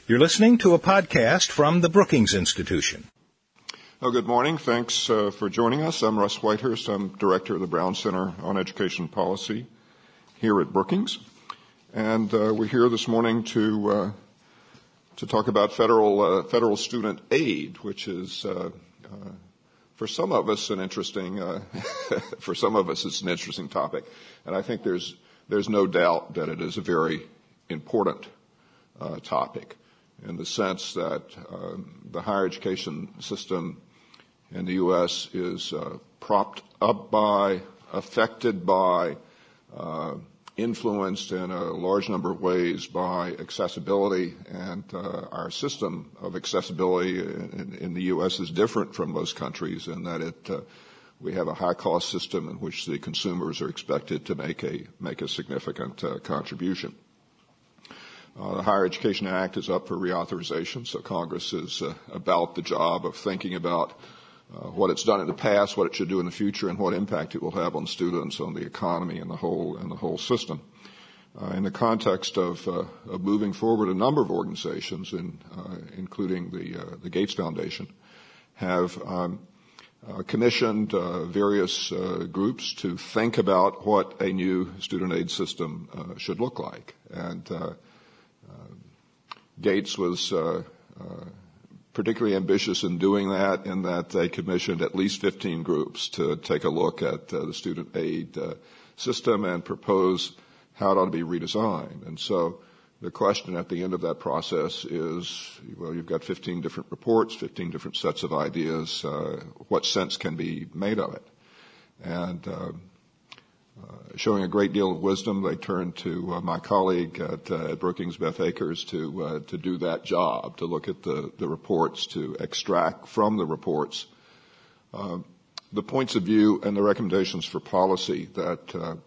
You're listening to a podcast from the Brookings Institution. Well, good morning. Thanks for joining us. I'm Russ Whitehurst. I'm Director of the Brown Center on Education Policy here at Brookings. And we're here this morning to talk about federal student aid, which is for some of us an interesting it's an interesting topic. And I think there's no doubt that it is a very important topic in the sense that the higher education system in the U.S. is propped up by, affected by, influenced in a large number of ways by accessibility, and our system of accessibility in the U.S. is different from most countries in that we have a high-cost system in which the consumers are expected to make a significant contribution. The Higher Education Act is up for reauthorization, so Congress is about the job of thinking about what it's done in the past, what it should do in the future, and what impact it will have on students, on the economy, and the whole system. In the context of moving forward, a number of organizations, including the Gates Foundation, have commissioned various groups to think about what a new student aid system should look like. And Gates was particularly ambitious in doing that, in that they commissioned at least 15 groups to take a look at the student aid system and propose how it ought to be redesigned. And so the question at the end of that process is, well, you've got 15 different reports, 15 different sets of ideas. What sense can be made of it? And showing a great deal of wisdom, they turned to my colleague at Brookings, Beth Akers, to do that job, to look at the reports, to extract from the reports the points of view and the recommendations for policy that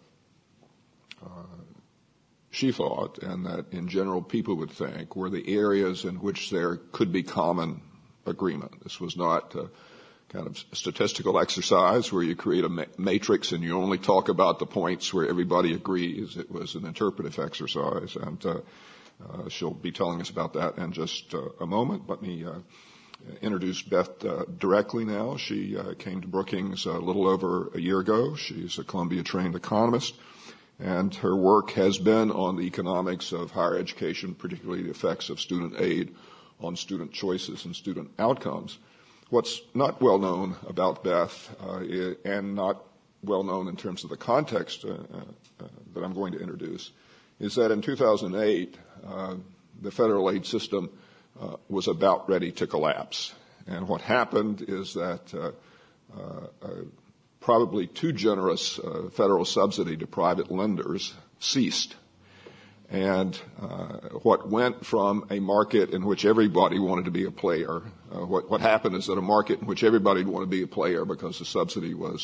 she thought, and that in general people would think, were the areas in which there could be common agreement. This was not kind of statistical exercise where you create a matrix and you only talk about the points where everybody agrees. It was an interpretive exercise, and she'll be telling us about that in just a moment. Let me introduce Beth directly now. She came to Brookings a little over a year ago. She's a Columbia-trained economist, and her work has been on the economics of higher education, particularly the effects of student aid on student choices and student outcomes. What's not well known about Beth, and not well known in terms of the context that I'm going to introduce, is that in 2008, the federal aid system was about ready to collapse. And what happened is that probably too generous federal subsidy to private lenders ceased. And what went from a market in which everybody wanted to be a player, what happened is that a market in which everybody wanted to be a player because the subsidy was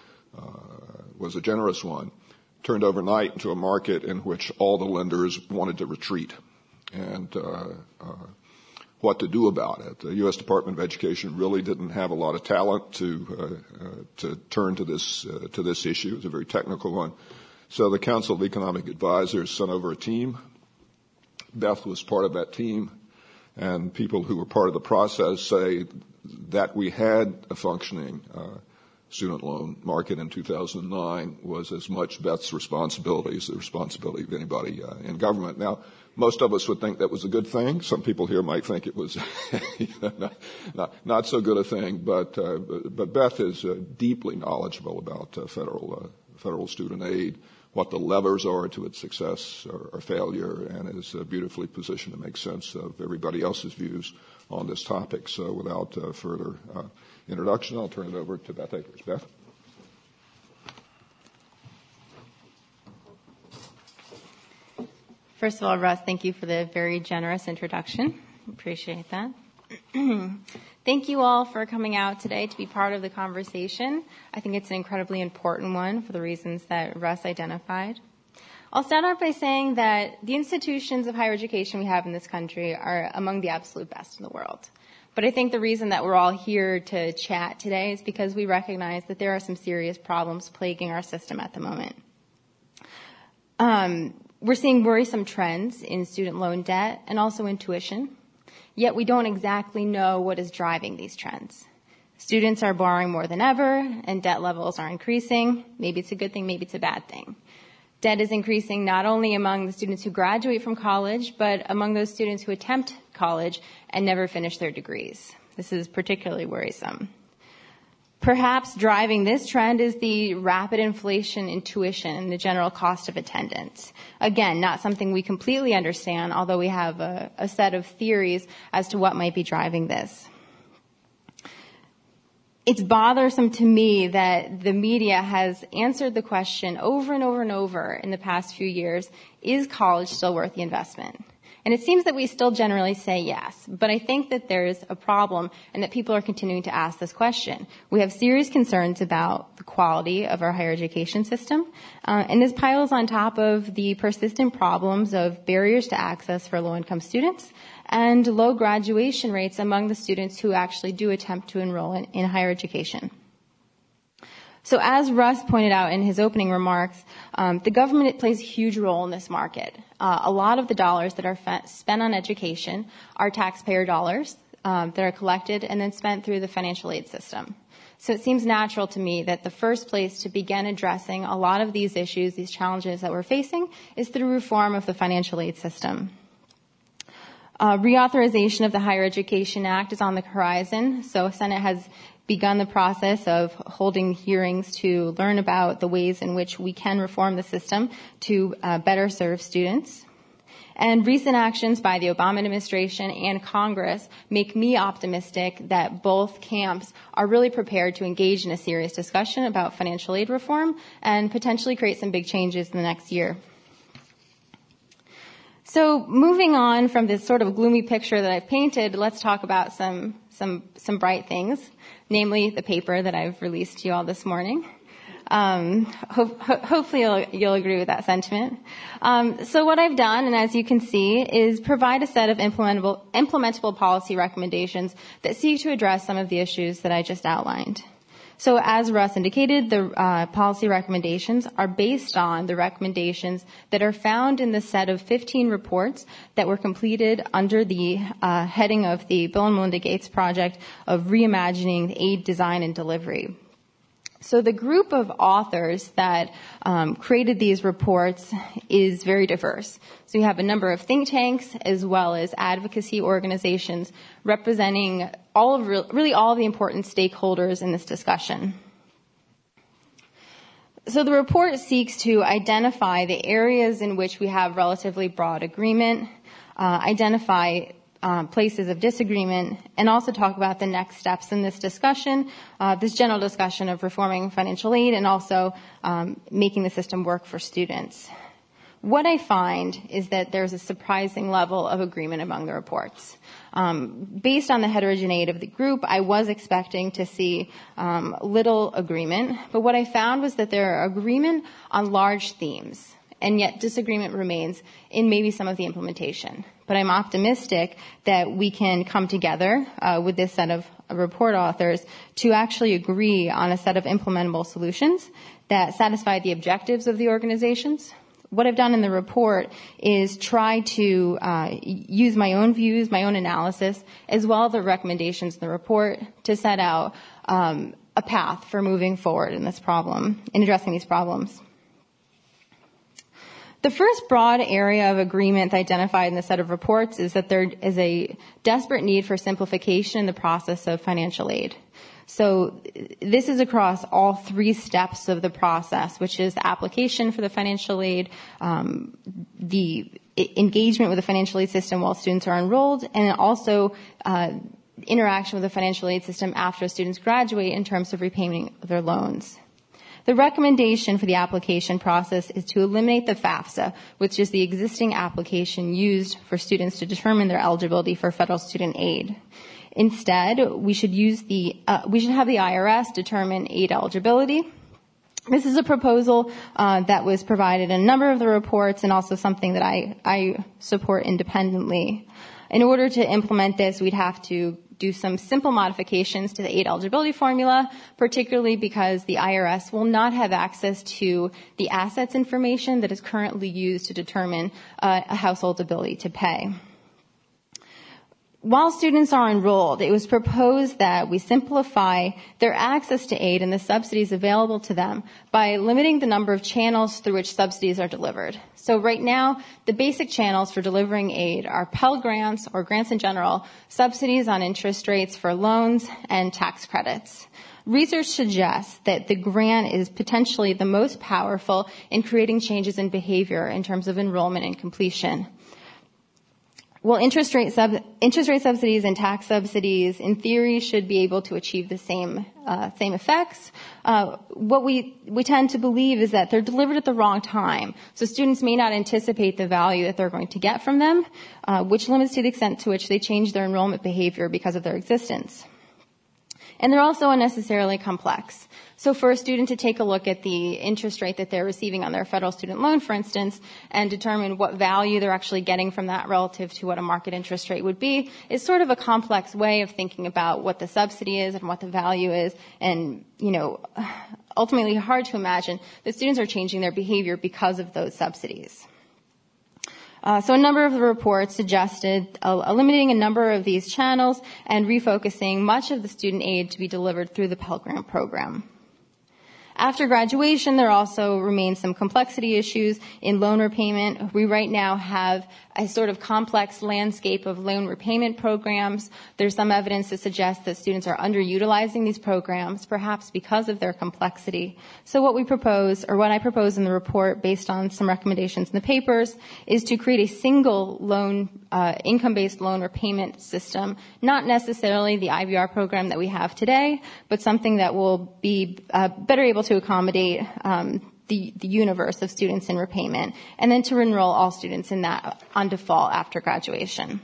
a generous one, turned overnight into a market in which all the lenders wanted to retreat. And what to do about it? The U.S. Department of Education really didn't have a lot of talent to turn to this issue. It's a very technical one. So the Council of Economic Advisors sent over a team. Beth was part of that team, and people who were part of the process say that we had a functioning student loan market in 2009 was as much Beth's responsibility as the responsibility of anybody in government. Now, most of us would think that was a good thing. Some people here might think it was not so good a thing, but Beth is deeply knowledgeable about federal student aid, what the levers are to its success or failure, and is beautifully positioned to make sense of everybody else's views on this topic. So without further introduction, I'll turn it over to Beth Akers. Beth? First of all, Russ, thank you for the very generous introduction. Appreciate that. Thank you all for coming out today to be part of the conversation. I think it's an incredibly important one for the reasons that Russ identified. I'll start off by saying that the institutions of higher education we have in this country are among the absolute best in the world. But I think the reason that we're all here to chat today is because we recognize that there are some serious problems plaguing our system at the moment. We're seeing worrisome trends in student loan debt and also in tuition. Yet we don't exactly know what is driving these trends. Students are borrowing more than ever, and debt levels are increasing. Maybe it's a good thing, maybe it's a bad thing. Debt is increasing not only among the students who graduate from college, but among those students who attempt college and never finish their degrees. This is particularly worrisome. Perhaps driving this trend is the rapid inflation in tuition and the general cost of attendance. Again, not something we completely understand, although we have a set of theories as to what might be driving this. It's bothersome to me that the media has answered the question over and over and over in the past few years, is college still worth the investment? And it seems that we still generally say yes, but I think that there's a problem and that people are continuing to ask this question. We have serious concerns about the quality of our higher education system, and this piles on top of the persistent problems of barriers to access for low-income students and low graduation rates among the students who actually do attempt to enroll in higher education. So as Russ pointed out in his opening remarks, the government plays a huge role in this market. A lot of the dollars that are spent on education are taxpayer dollars that are collected and then spent through the financial aid system. So it seems natural to me that the first place to begin addressing a lot of these issues, these challenges that we're facing, is through reform of the financial aid system. Reauthorization of the Higher Education Act is on the horizon, so Senate has begun the process of holding hearings to learn about the ways in which we can reform the system to better serve students. And recent actions by the Obama administration and Congress make me optimistic that both camps are really prepared to engage in a serious discussion about financial aid reform and potentially create some big changes in the next year. So moving on from this sort of gloomy picture that I've painted, let's talk about some bright things, namely the paper that I've released to you all this morning. Hopefully you'll agree with that sentiment. So what I've done, and as you can see, is provide a set of implementable policy recommendations that seek to address some of the issues that I just outlined. So as Russ indicated, the policy recommendations are based on the recommendations that are found in the set of 15 reports that were completed under the heading of the Bill and Melinda Gates Project of Reimagining Aid Design and Delivery. So the group of authors that created these reports is very diverse. So you have a number of think tanks as well as advocacy organizations representing really all of the important stakeholders in this discussion. So the report seeks to identify the areas in which we have relatively broad agreement, identify places of disagreement, and also talk about the next steps in this discussion, this general discussion of reforming financial aid and also making the system work for students. What I find is that there's a surprising level of agreement among the reports. Based on the heterogeneity of the group, I was expecting to see little agreement, but what I found was that there are agreement on large themes, and yet disagreement remains in maybe some of the implementation. But I'm optimistic that we can come together with this set of report authors to actually agree on a set of implementable solutions that satisfy the objectives of the organizations. What I've done in the report is try to use my own views, my own analysis, as well as the recommendations in the report to set out a path for moving forward in this problem, in addressing these problems. The first broad area of agreement identified in the set of reports is that there is a desperate need for simplification in the process of financial aid. So this is across all three steps of the process, which is the application for the financial aid, the engagement with the financial aid system while students are enrolled, and also interaction with the financial aid system after students graduate in terms of repayment of their loans. The recommendation for the application process is to eliminate the FAFSA, which is the existing application used for students to determine their eligibility for federal student aid. Instead, we should have the IRS determine aid eligibility. This is a proposal that was provided in a number of the reports and also something that I support independently. In order to implement this, we'd have to do some simple modifications to the aid eligibility formula, particularly because the IRS will not have access to the assets information that is currently used to determine a household's ability to pay. While students are enrolled, it was proposed that we simplify their access to aid and the subsidies available to them by limiting the number of channels through which subsidies are delivered. So right now, the basic channels for delivering aid are Pell Grants, or grants in general, subsidies on interest rates for loans, and tax credits. Research suggests that the grant is potentially the most powerful in creating changes in behavior in terms of enrollment and completion. Well, interest rate subsidies and tax subsidies, in theory, should be able to achieve the same effects. What we tend to believe is that they're delivered at the wrong time. So students may not anticipate the value that they're going to get from them, which limits to the extent to which they change their enrollment behavior because of their existence. And they're also unnecessarily complex. So for a student to take a look at the interest rate that they're receiving on their federal student loan, for instance, and determine what value they're actually getting from that relative to what a market interest rate would be, is sort of a complex way of thinking about what the subsidy is and what the value is, and, ultimately hard to imagine that students are changing their behavior because of those subsidies. So a number of the reports suggested eliminating a number of these channels and refocusing much of the student aid to be delivered through the Pell Grant program. After graduation, there also remains some complexity issues in loan repayment. We right now have a sort of complex landscape of loan repayment programs. There's some evidence to suggest that students are underutilizing these programs, perhaps because of their complexity. So what I propose in the report, based on some recommendations in the papers, is to create a single loan, income-based loan repayment system, not necessarily the IBR program that we have today, but something that will be better able to accommodate the universe of students in repayment, and then to enroll all students in that on default after graduation.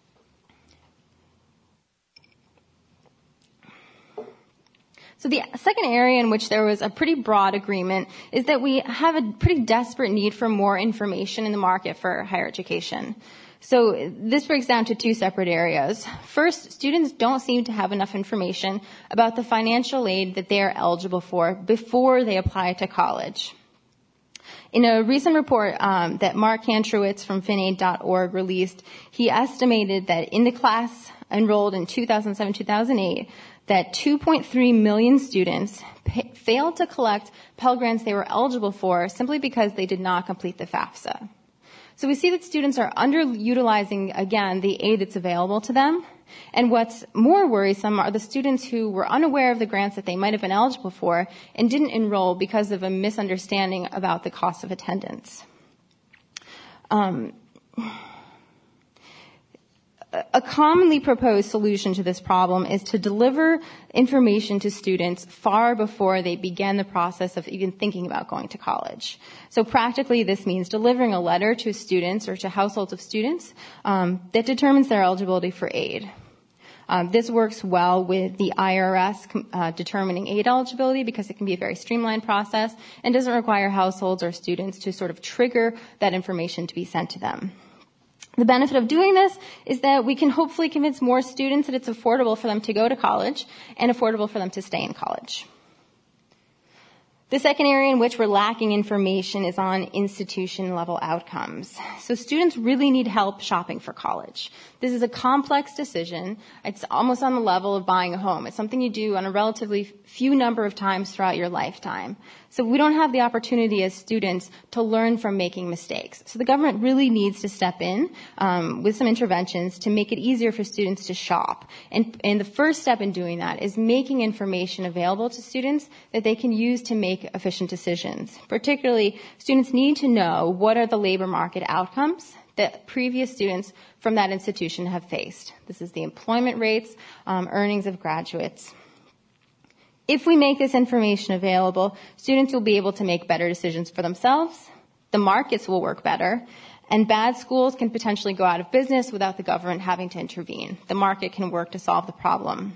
So the second area in which there was a pretty broad agreement is that we have a pretty desperate need for more information in the market for higher education. So this breaks down to two separate areas. First, students don't seem to have enough information about the financial aid that they are eligible for before they apply to college. In a recent report that Mark Kantrowitz from finaid.org released, he estimated that in the class enrolled in 2007-2008, that 2.3 million students failed to collect Pell Grants they were eligible for simply because they did not complete the FAFSA. So we see that students are underutilizing, again, the aid that's available to them. And what's more worrisome are the students who were unaware of the grants that they might have been eligible for and didn't enroll because of a misunderstanding about the cost of attendance. A commonly proposed solution to this problem is to deliver information to students far before they begin the process of even thinking about going to college. So practically, this means delivering a letter to students or to households of students that determines their eligibility for aid. This works well with the IRS determining aid eligibility because it can be a very streamlined process and doesn't require households or students to sort of trigger that information to be sent to them. The benefit of doing this is that we can hopefully convince more students that it's affordable for them to go to college and affordable for them to stay in college. The second area in which we're lacking information is on institution-level outcomes. So students really need help shopping for college. This is a complex decision. It's almost on the level of buying a home. It's something you do on a relatively few number of times throughout your lifetime. So we don't have the opportunity as students to learn from making mistakes. So the government really needs to step in with some interventions to make it easier for students to shop. And the first step in doing that is making information available to students that they can use to make efficient decisions. Particularly, students need to know what are the labor market outcomes that previous students from that institution have faced. This is the employment rates, earnings of graduates. If we make this information available, students will be able to make better decisions for themselves, the markets will work better, and bad schools can potentially go out of business without the government having to intervene. The market can work to solve the problem.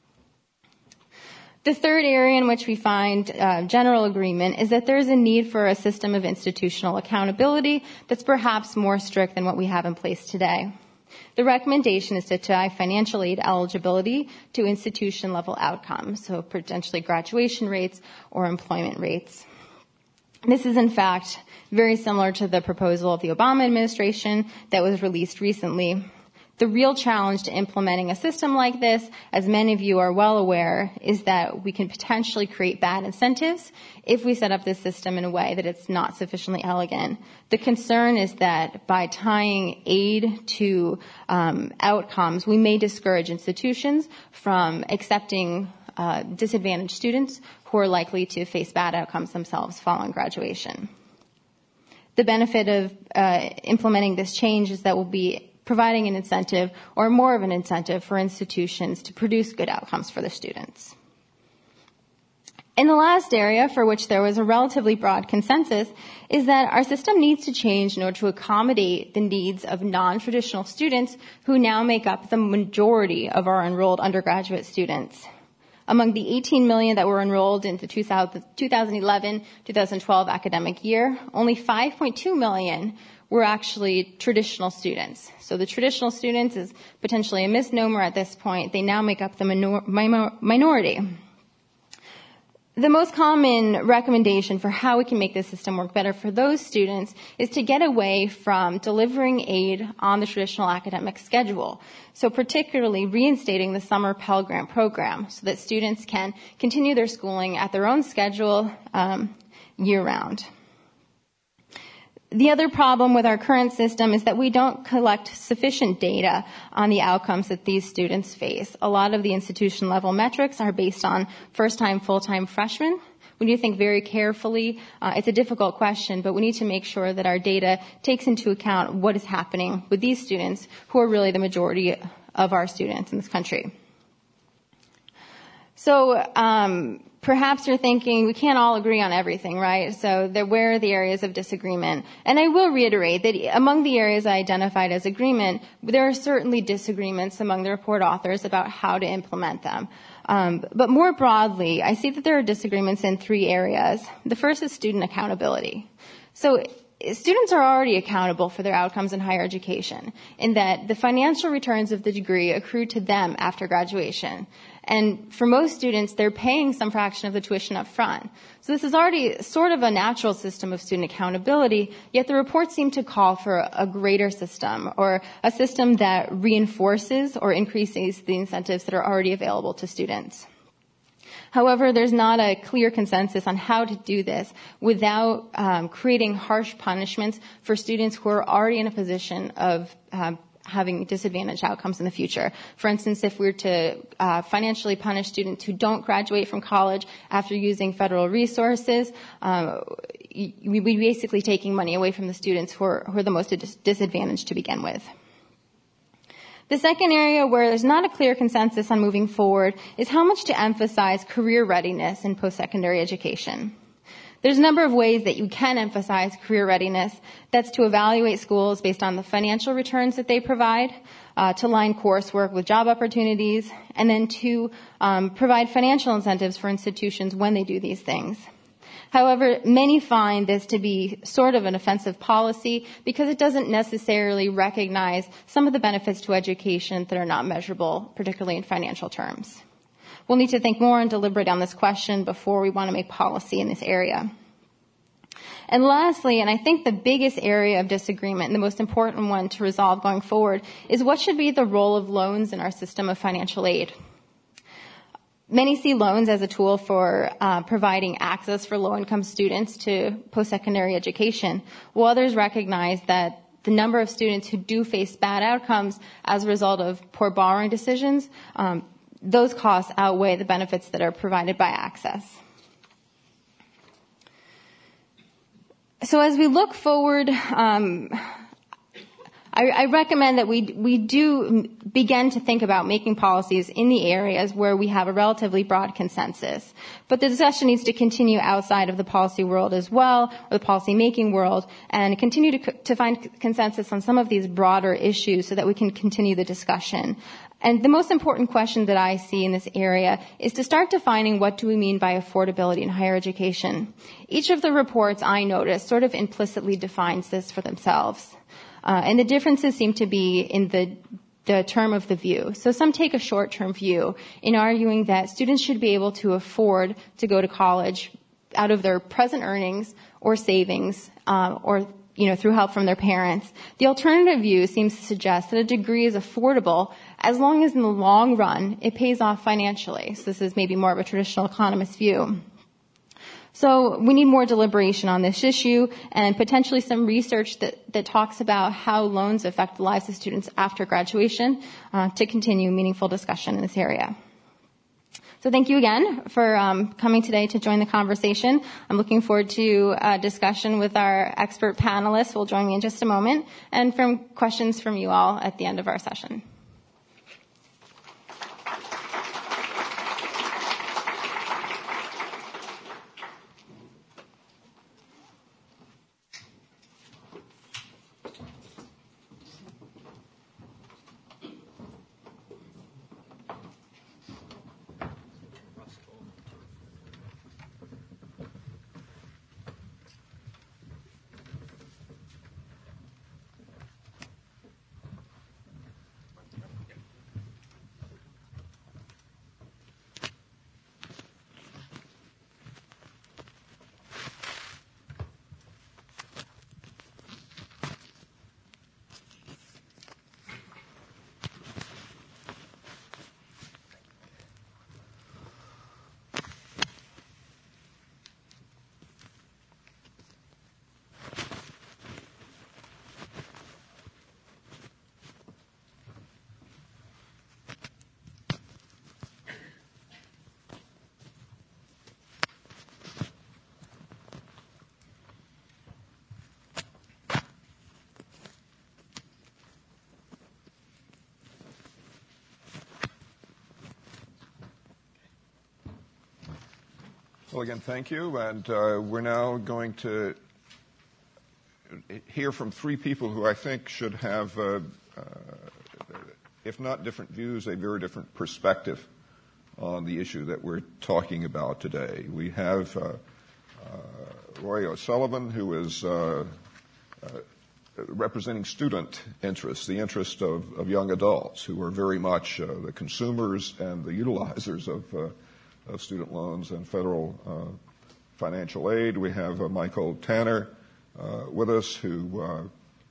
The third area in which we find general agreement is that there is a need for a system of institutional accountability that's perhaps more strict than what we have in place today. The recommendation is to tie financial aid eligibility to institution-level outcomes, so potentially graduation rates or employment rates. This is, in fact, very similar to the proposal of the Obama administration that was released recently. The real challenge to implementing a system like this, as many of you are well aware, is that we can potentially create bad incentives if we set up this system in a way that it's not sufficiently elegant. The concern is that by tying aid to outcomes, we may discourage institutions from accepting disadvantaged students who are likely to face bad outcomes themselves following graduation. The benefit of implementing this change is that we'll be providing an incentive, or more of an incentive, for institutions to produce good outcomes for their students. And the last area for which there was a relatively broad consensus is that our system needs to change in order to accommodate the needs of non-traditional students who now make up the majority of our enrolled undergraduate students. Among the 18 million that were enrolled in the 2011-2012 academic year, only 5.2 million were actually traditional students. So the traditional students is potentially a misnomer at this point. They now make up the minority. The most common recommendation for how we can make this system work better for those students is to get away from delivering aid on the traditional academic schedule. So particularly reinstating the summer Pell Grant program so that students can continue their schooling at their own schedule year-round. The other problem with our current system is that we don't collect sufficient data on the outcomes that these students face. A lot of the institution-level metrics are based on first-time, full-time freshmen. We need to think very carefully. It's a difficult question, but we need to make sure that our data takes into account what is happening with these students, who are really the majority of our students in this country. So, perhaps you're thinking, we can't all agree on everything, right? So where are the areas of disagreement? And I will reiterate that among the areas I identified as agreement, there are certainly disagreements among the report authors about how to implement them. But more broadly, I see that there are disagreements in three areas. The first is student accountability. So students are already accountable for their outcomes in higher education, in that the financial returns of the degree accrue to them after graduation. And for most students, they're paying some fraction of the tuition up front. So this is already sort of a natural system of student accountability, yet the reports seem to call for a greater system, or a system that reinforces or increases the incentives that are already available to students. However, there's not a clear consensus on how to do this without creating harsh punishments for students who are already in a position of having disadvantaged outcomes in the future. For instance, if we were to financially punish students who don't graduate from college after using federal resources, we'd be basically taking money away from the students who are the most disadvantaged to begin with. The second area where there's not a clear consensus on moving forward is how much to emphasize career readiness in post-secondary education. There's a number of ways that you can emphasize career readiness. That's to evaluate schools based on the financial returns that they provide, to line coursework with job opportunities, and then to provide financial incentives for institutions when they do these things. However, many find this to be sort of an offensive policy because it doesn't necessarily recognize some of the benefits to education that are not measurable, particularly in financial terms. We'll need to think more and deliberate on this question before we want to make policy in this area. And lastly, and I think the biggest area of disagreement and the most important one to resolve going forward, is what should be the role of loans in our system of financial aid. Many see loans as a tool for providing access for low-income students to post-secondary education, while others recognize that the number of students who do face bad outcomes as a result of poor borrowing decisions, those costs outweigh the benefits that are provided by access. So as we look forward, I recommend that we do begin to think about making policies in the areas where we have a relatively broad consensus. But the discussion needs to continue outside of the policy world as well, or the policy-making world, and continue to find consensus on some of these broader issues so that we can continue the discussion. And the most important question that I see in this area is to start defining what do we mean by affordability in higher education. Each of the reports I noticed sort of implicitly defines this for themselves. And the differences seem to be in the term of the view. So some take a short-term view in arguing that students should be able to afford to go to college out of their present earnings or savings, or through help from their parents. The alternative view seems to suggest that a degree is affordable as long as in the long run it pays off financially. So this is maybe more of a traditional economist view. So we need more deliberation on this issue and potentially some research that talks about how loans affect the lives of students after graduation to continue meaningful discussion in this area. So thank you again for coming today to join the conversation. I'm looking forward to a discussion with our expert panelists who will join me in just a moment, and from questions from you all at the end of our session. Well, again, thank you. And we're now going to hear from three people who I think should have, if not different views, a very different perspective on the issue that we're talking about today. We have Roy O'Sullivan, who is representing student interests, the interest of young adults who are very much the consumers and the utilizers of student loans and federal financial aid. We have Michael Tanner with us, who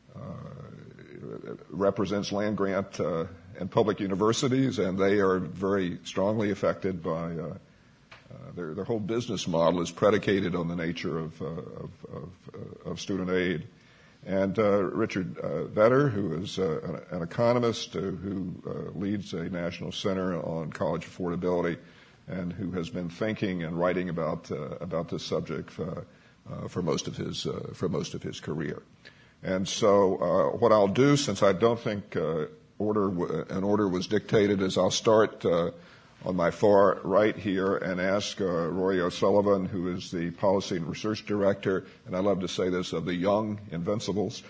represents land-grant and public universities, and they are very strongly affected by their whole business model is predicated on the nature of student aid. And Richard Vedder, who is an economist who leads a national center on college affordability, and who has been thinking and writing about this subject for most of his career. And so what I'll do, since I don't think an order was dictated, is I'll start on my far right here and ask Roy O'Sullivan, who is the Policy and Research Director, and I love to say this, of the Young Invincibles,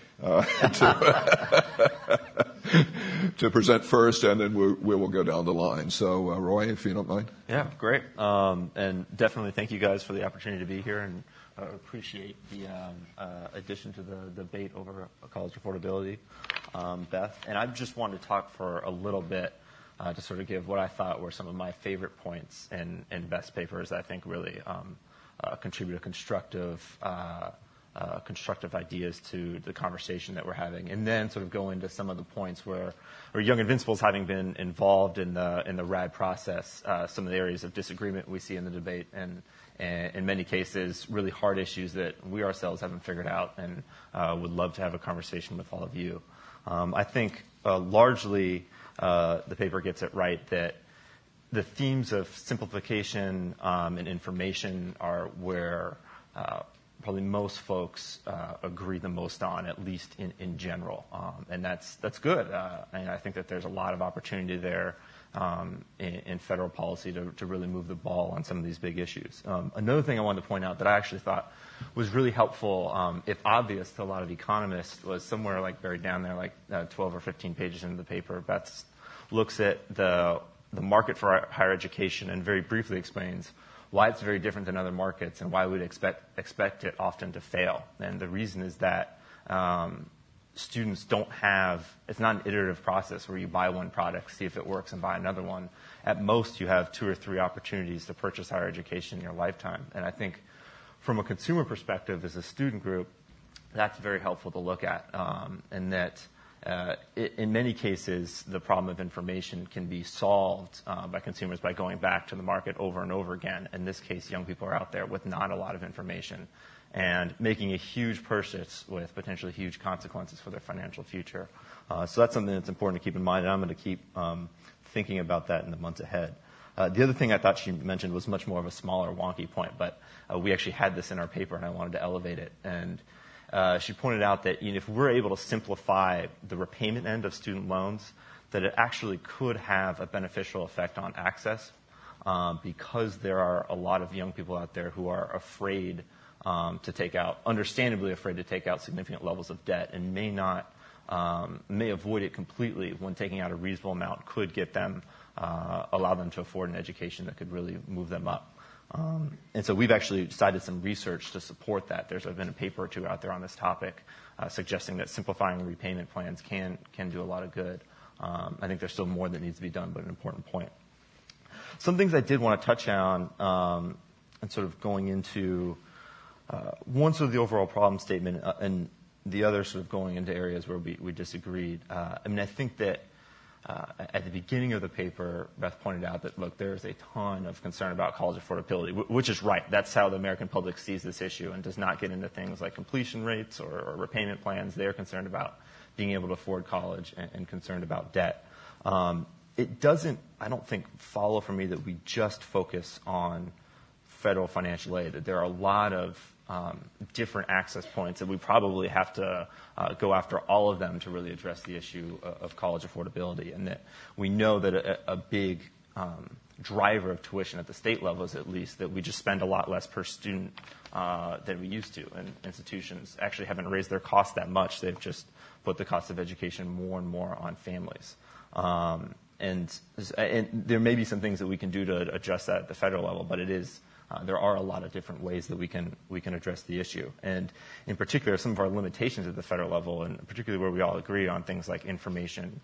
to present first, and then we will go down the line. So, Roy, if you don't mind. Yeah, great. And definitely thank you guys for the opportunity to be here, and appreciate the addition to the debate over college affordability, Beth. And I just wanted to talk for a little bit to sort of give what I thought were some of my favorite points in Beth's papers that I think really contribute a constructive ideas to the conversation that we're having, and then sort of go into some of the points where Young Invincibles, having been involved in the RAD process, some of the areas of disagreement we see in the debate, and in many cases really hard issues that we ourselves haven't figured out, and would love to have a conversation with all of you. I think largely the paper gets it right that the themes of simplification and information are where probably most folks agree the most on, at least in general, and that's good. And I think that there's a lot of opportunity there in federal policy to really move the ball on some of these big issues. Another thing I wanted to point out that I actually thought was really helpful, if obvious to a lot of economists, was somewhere like buried down there, like 12 or 15 pages into the paper. Beth looks at the market for higher education and very briefly explains why it's very different than other markets and why we'd expect it often to fail. And the reason is that students don't have, it's not an iterative process where you buy one product, see if it works, and buy another one. At most, you have 2 or 3 opportunities to purchase higher education in your lifetime. And I think from a consumer perspective, as a student group, that's very helpful to look at, and that in many cases, the problem of information can be solved by consumers by going back to the market over and over again. In this case, young people are out there with not a lot of information and making a huge purchase with potentially huge consequences for their financial future. So that's something that's important to keep in mind, and I'm going to keep thinking about that in the months ahead. The other thing I thought she mentioned was much more of a smaller, wonky point, but we actually had this in our paper, and I wanted to elevate it. And she pointed out that if we're able to simplify the repayment end of student loans, that it actually could have a beneficial effect on access, because there are a lot of young people out there who are afraid to take out, understandably afraid to take out significant levels of debt, and may avoid it completely when taking out a reasonable amount could get them, allow them to afford an education that could really move them up. And so we've actually cited some research to support that. There's been a paper or two out there on this topic suggesting that simplifying repayment plans can do a lot of good. I think there's still more that needs to be done, but an important point. Some things I did want to touch on, and sort of going into one sort of the overall problem statement, and the other sort of going into areas where we disagreed. I think that at the beginning of the paper, Beth pointed out that, look, there's a ton of concern about college affordability, which is right. That's how the American public sees this issue and does not get into things like completion rates or repayment plans. They're concerned about being able to afford college and concerned about debt. It doesn't, I don't think, follow from me that we just focus on federal financial aid, that there are a lot of different access points that we probably have to go after all of them to really address the issue of college affordability, and that we know that a big driver of tuition at the state level is at least that we just spend a lot less per student than we used to, and institutions actually haven't raised their costs that much. They've just put the cost of education more and more on families. And there may be some things that we can do to adjust that at the federal level, but it is there are a lot of different ways that we can address the issue. And in particular, some of our limitations at the federal level, and particularly where we all agree on things like information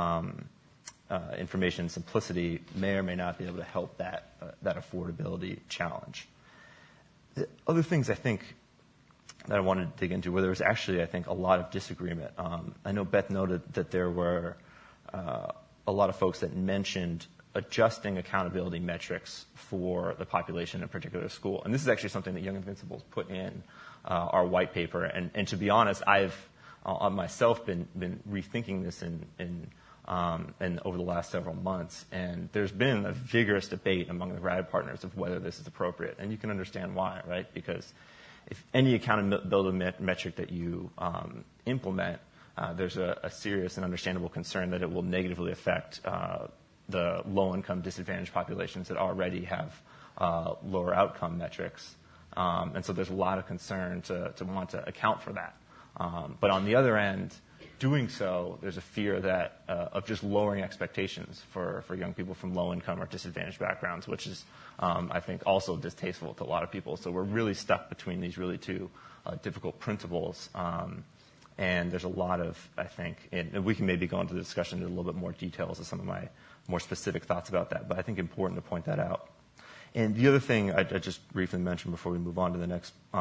simplicity, may or may not be able to help that affordability challenge. The other things I think that I wanted to dig into, where there was actually, I think, a lot of disagreement. I know Beth noted that there were a lot of folks that mentioned adjusting accountability metrics for the population in a particular school. And this is actually something that Young Invincibles put in our white paper. And to be honest, I've myself been rethinking this in over the last several months. And there's been a vigorous debate among the RAD partners of whether this is appropriate. And you can understand why, right? Because if any accountability metric that you implement, there's a serious and understandable concern that it will negatively affect the low-income disadvantaged populations that already have lower outcome metrics. And so there's a lot of concern to want to account for that. But on the other end, doing so, there's a fear that of just lowering expectations for young people from low-income or disadvantaged backgrounds, which is, I think, also distasteful to a lot of people. So we're really stuck between these really two difficult principles. And there's a lot of, I think, and we can maybe go into the discussion in a little bit more details of some of my more specific thoughts about that, but I think important to point that out. And the other thing I just briefly mentioned before we move on to the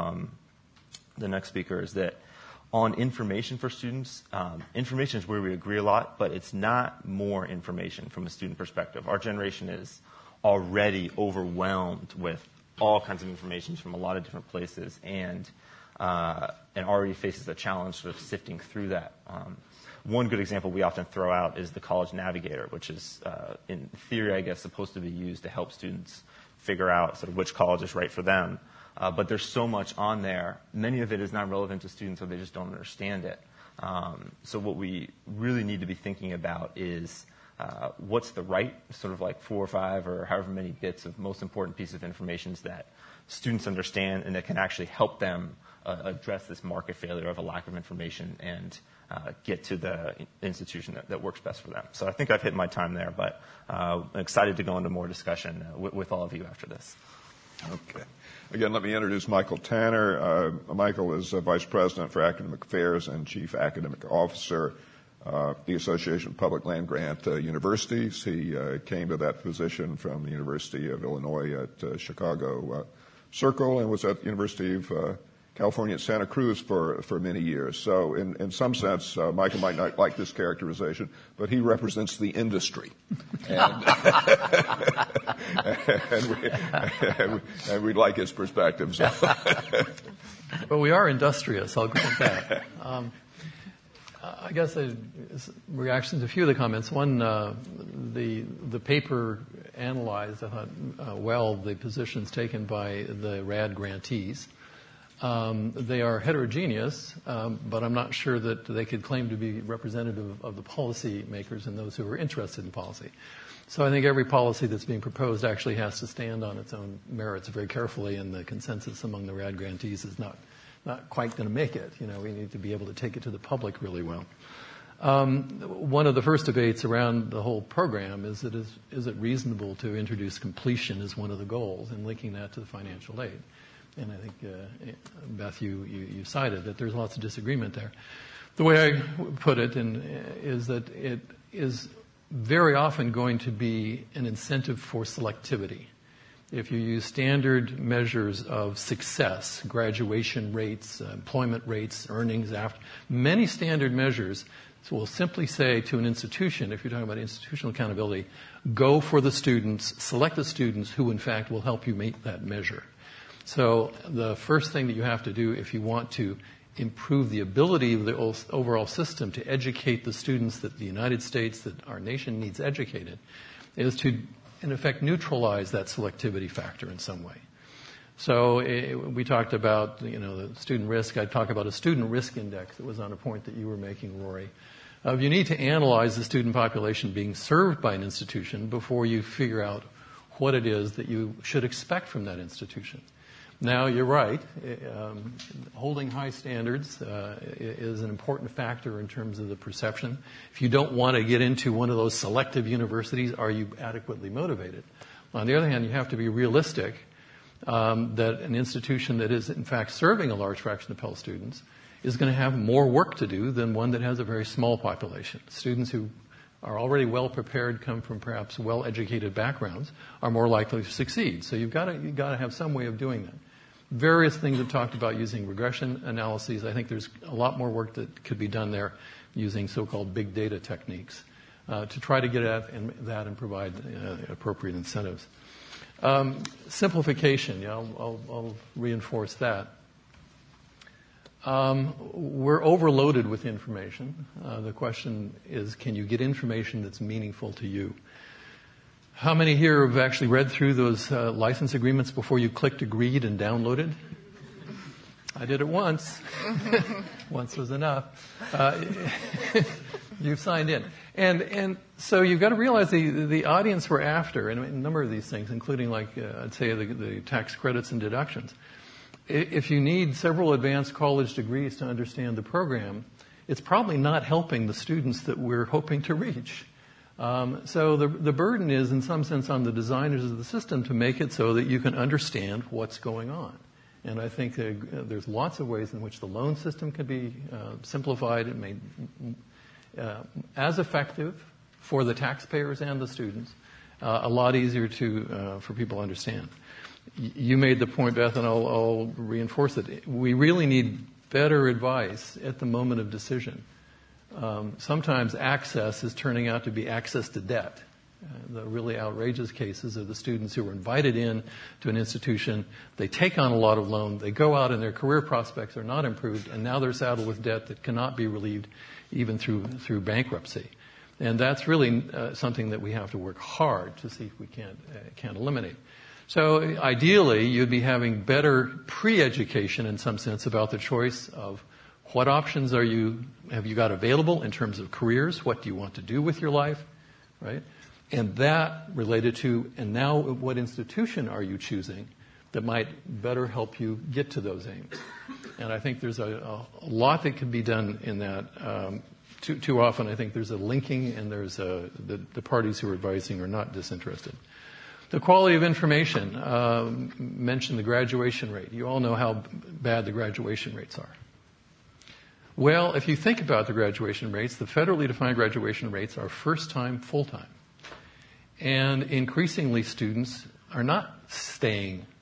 next speaker is that on information for students, information is where we agree a lot, but it's not more information from a student perspective. Our generation is already overwhelmed with all kinds of information from a lot of different places, and already faces the challenge sort of sifting through that. One good example we often throw out is the College Navigator, which is, in theory, I guess, supposed to be used to help students figure out sort of which college is right for them. But there's so much on there. Many of it is not relevant to students, or they just don't understand it. So what we really need to be thinking about is what's the right sort of like 4 or 5 or however many bits of most important piece of information that students understand and that can actually help them address this market failure of a lack of information and get to the institution that works best for them. So I think I've hit my time there, but I'm excited to go into more discussion with all of you after this. Okay. Again, let me introduce Michael Tanner. Michael is Vice President for Academic Affairs and Chief Academic Officer, the Association of Public Land Grant Universities. He came to that position from the University of Illinois at Chicago Circle and was at the University of California at Santa Cruz for many years. So in some sense, Michael might not like this characterization, but he represents the industry. And, and we like his perspective. So. Well, we are industrious, I'll grant that. I guess reactions to a few of the comments. One, the paper analyzed, I thought, well, the positions taken by the RAD grantees. They are heterogeneous, but I'm not sure that they could claim to be representative of the policy makers and those who are interested in policy. So I think every policy that's being proposed actually has to stand on its own merits very carefully, and the consensus among the RAD grantees is not quite going to make it. We need to be able to take it to the public really well. One of the first debates around the whole program is it reasonable to introduce completion as one of the goals and linking that to the financial aid? And I think, Beth, you cited that there's lots of disagreement there. The way I put it is that it is very often going to be an incentive for selectivity. If you use standard measures of success, graduation rates, employment rates, earnings, many standard measures will simply say to an institution, if you're talking about institutional accountability, go for the students, select the students who in fact will help you meet that measure. So the first thing that you have to do if you want to improve the ability of the overall system to educate the students that the United States, that our nation needs educated, is to, in effect, neutralize that selectivity factor in some way. So we talked about, the student risk. I'd talk about a student risk index that was on a point that you were making, Rory. You need to analyze the student population being served by an institution before you figure out what it is that you should expect from that institution. Now, you're right. Holding high standards is an important factor in terms of the perception. If you don't want to get into one of those selective universities, are you adequately motivated? On the other hand, you have to be realistic that an institution that is, in fact, serving a large fraction of Pell students is going to have more work to do than one that has a very small population. Students who are already well prepared, come from perhaps well-educated backgrounds, are more likely to succeed. So you've got to have some way of doing that. Various things have talked about using regression analyses. I think there's a lot more work that could be done there using so-called big data techniques to try to get at that and provide appropriate incentives. Simplification, I'll reinforce that. We're overloaded with information. The question is, can you get information that's meaningful to you? How many here have actually read through those license agreements before you clicked agreed and downloaded? I did it once. Once was enough. You've signed in. And so you've got to realize the audience we're after, and a number of these things, including I'd say the tax credits and deductions. If you need several advanced college degrees to understand the program, it's probably not helping the students that we're hoping to reach. So the burden is, in some sense, on the designers of the system to make it so that you can understand what's going on. And I think there's lots of ways in which the loan system can be simplified and made as effective for the taxpayers and the students, a lot easier for people to understand. You made the point, Beth, and I'll reinforce it. We really need better advice at the moment of decision. Sometimes access is turning out to be access to debt. The really outrageous cases are the students who were invited in to an institution, they take on a lot of loan, they go out and their career prospects are not improved, and now they're saddled with debt that cannot be relieved even through bankruptcy. And that's really something that we have to work hard to see if we can't eliminate. So ideally, you'd be having better pre-education in some sense about the choice of what options have you got available in terms of careers, what do you want to do with your life, right? And that related to, and now what institution are you choosing that might better help you get to those aims? And I think there's a lot that can be done in that. Too often I think there's a linking and there's the parties who are advising are not disinterested. The quality of information, mentioned the graduation rate. You all know how bad the graduation rates are. Well, if you think about the graduation rates, the federally defined graduation rates are first-time, full-time. And increasingly students are not staying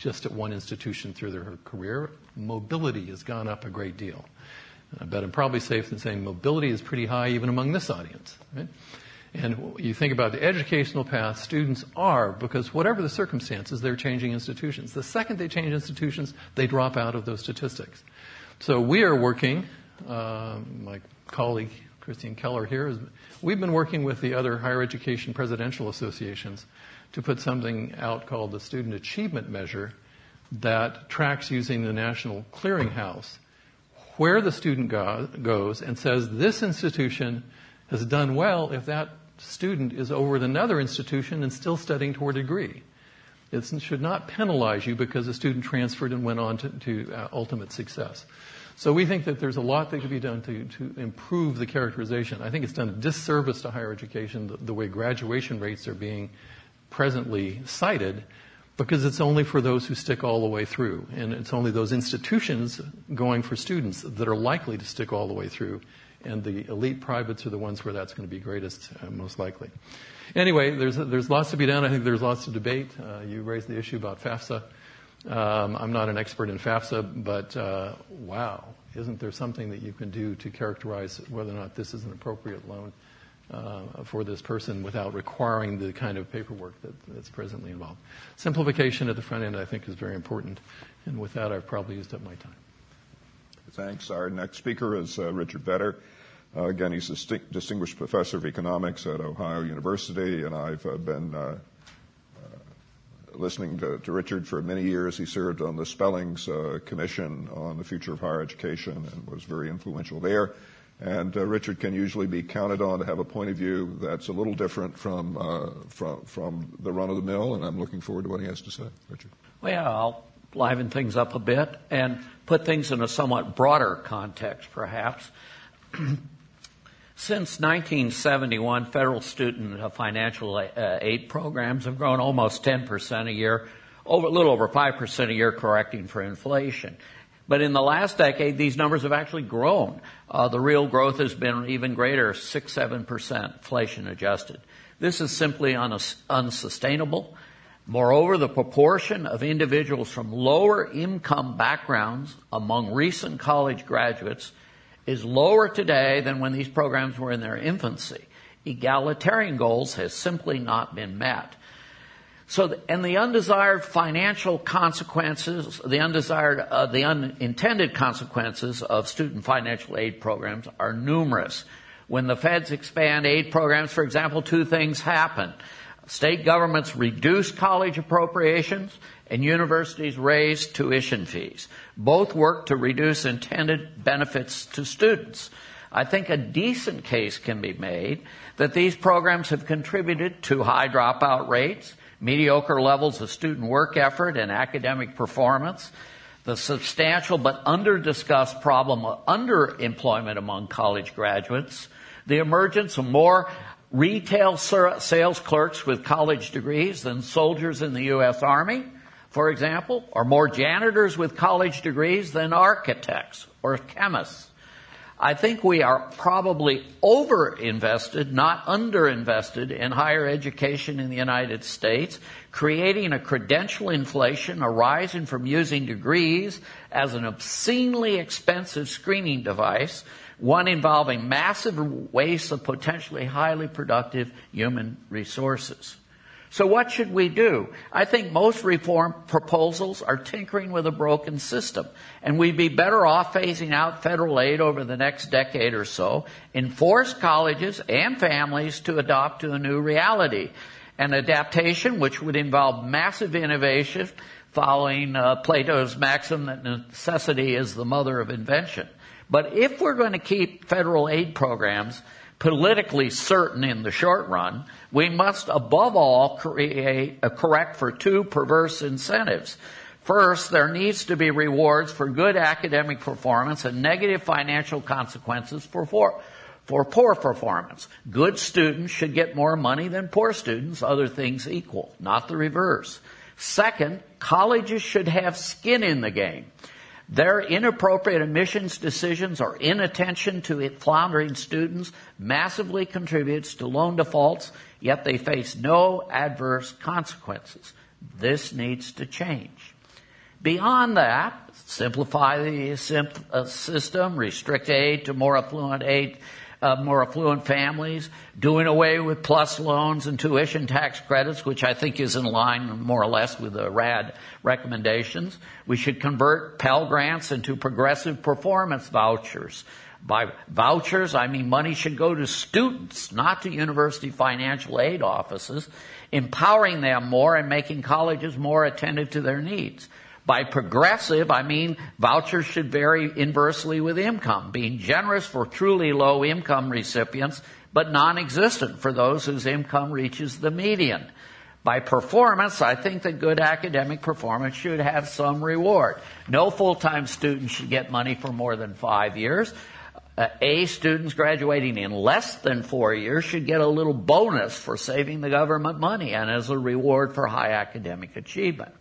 just at one institution through their career. Mobility has gone up a great deal. I bet I'm probably safe in saying mobility is pretty high even among this audience. Right? And you think about the educational path, students are, because whatever the circumstances, they're changing institutions. The second they change institutions, they drop out of those statistics. So we are working, my colleague Christine Keller here, we've been working with the other higher education presidential associations to put something out called the Student Achievement Measure that tracks using the National Clearinghouse where the student goes and says this institution has done well if that student is over at another institution and still studying toward a degree. It should not penalize you because a student transferred and went on to ultimate success. So we think that there's a lot that could be done to improve the characterization. I think it's done a disservice to higher education, the way graduation rates are being presently cited, because it's only for those who stick all the way through. And it's only those institutions going for students that are likely to stick all the way through. And the elite privates are the ones where that's going to be greatest, most likely. Anyway, there's lots to be done. I think there's lots to debate. You raised the issue about FAFSA. I'm not an expert in FAFSA, but wow, isn't there something that you can do to characterize whether or not this is an appropriate loan for this person without requiring the kind of paperwork that's presently involved? Simplification at the front end, I think, is very important. And with that, I've probably used up my time. Thanks. Our next speaker is Richard Vedder. Again, he's a distinguished professor of economics at Ohio University, and I've been listening to Richard for many years. He served on the Spellings Commission on the Future of Higher Education and was very influential there. And Richard can usually be counted on to have a point of view that's a little different from the run-of-the-mill, and I'm looking forward to what he has to say. Richard. Well, I'll liven things up a bit and put things in a somewhat broader context, perhaps. Since 1971, federal student financial aid programs have grown almost 10% a year, a little over 5% a year, correcting for inflation. But in the last decade, these numbers have actually grown. The real growth has been even greater, 6-7%, inflation adjusted. This is simply unsustainable. Moreover, the proportion of individuals from lower income backgrounds among recent college graduates is lower today than when these programs were in their infancy. Egalitarian goals has simply not been met. So, and the undesired financial consequences, the unintended consequences of student financial aid programs are numerous. When the feds expand aid programs, for example, two things happen. State governments reduce college appropriations and universities raise tuition fees. Both work to reduce intended benefits to students. I think a decent case can be made that these programs have contributed to high dropout rates, mediocre levels of student work effort and academic performance, the substantial but under-discussed problem of underemployment among college graduates, the emergence of more retail sales clerks with college degrees than soldiers in the U.S. Army, for example, or more janitors with college degrees than architects or chemists. I think we are probably overinvested, not underinvested, in higher education in the United States, creating a credential inflation arising from using degrees as an obscenely expensive screening device, one involving massive waste of potentially highly productive human resources. So what should we do? I think most reform proposals are tinkering with a broken system, and we'd be better off phasing out federal aid over the next decade or so, and force colleges and families to adopt to a new reality, an adaptation which would involve massive innovation, following Plato's maxim that necessity is the mother of invention. But if we're going to keep federal aid programs politically certain in the short run, we must above all correct for two perverse incentives. First, there needs to be rewards for good academic performance and negative financial consequences for poor performance. Good students should get more money than poor students, other things equal, not the reverse. Second, colleges should have skin in the game. Their inappropriate admissions decisions or inattention to floundering students massively contributes to loan defaults, yet they face no adverse consequences. This needs to change. Beyond that, simplify the system, restrict aid to more affluent families, doing away with plus loans and tuition tax credits, which I think is in line more or less with the RAD recommendations. We should convert Pell Grants into progressive performance vouchers. By vouchers, I mean money should go to students, not to university financial aid offices, empowering them more and making colleges more attentive to their needs. By progressive, I mean vouchers should vary inversely with income, being generous for truly low-income recipients, but non-existent for those whose income reaches the median. By performance, I think that good academic performance should have some reward. No full-time student should get money for more than 5 years. A students graduating in less than 4 years should get a little bonus for saving the government money and as a reward for high academic achievement.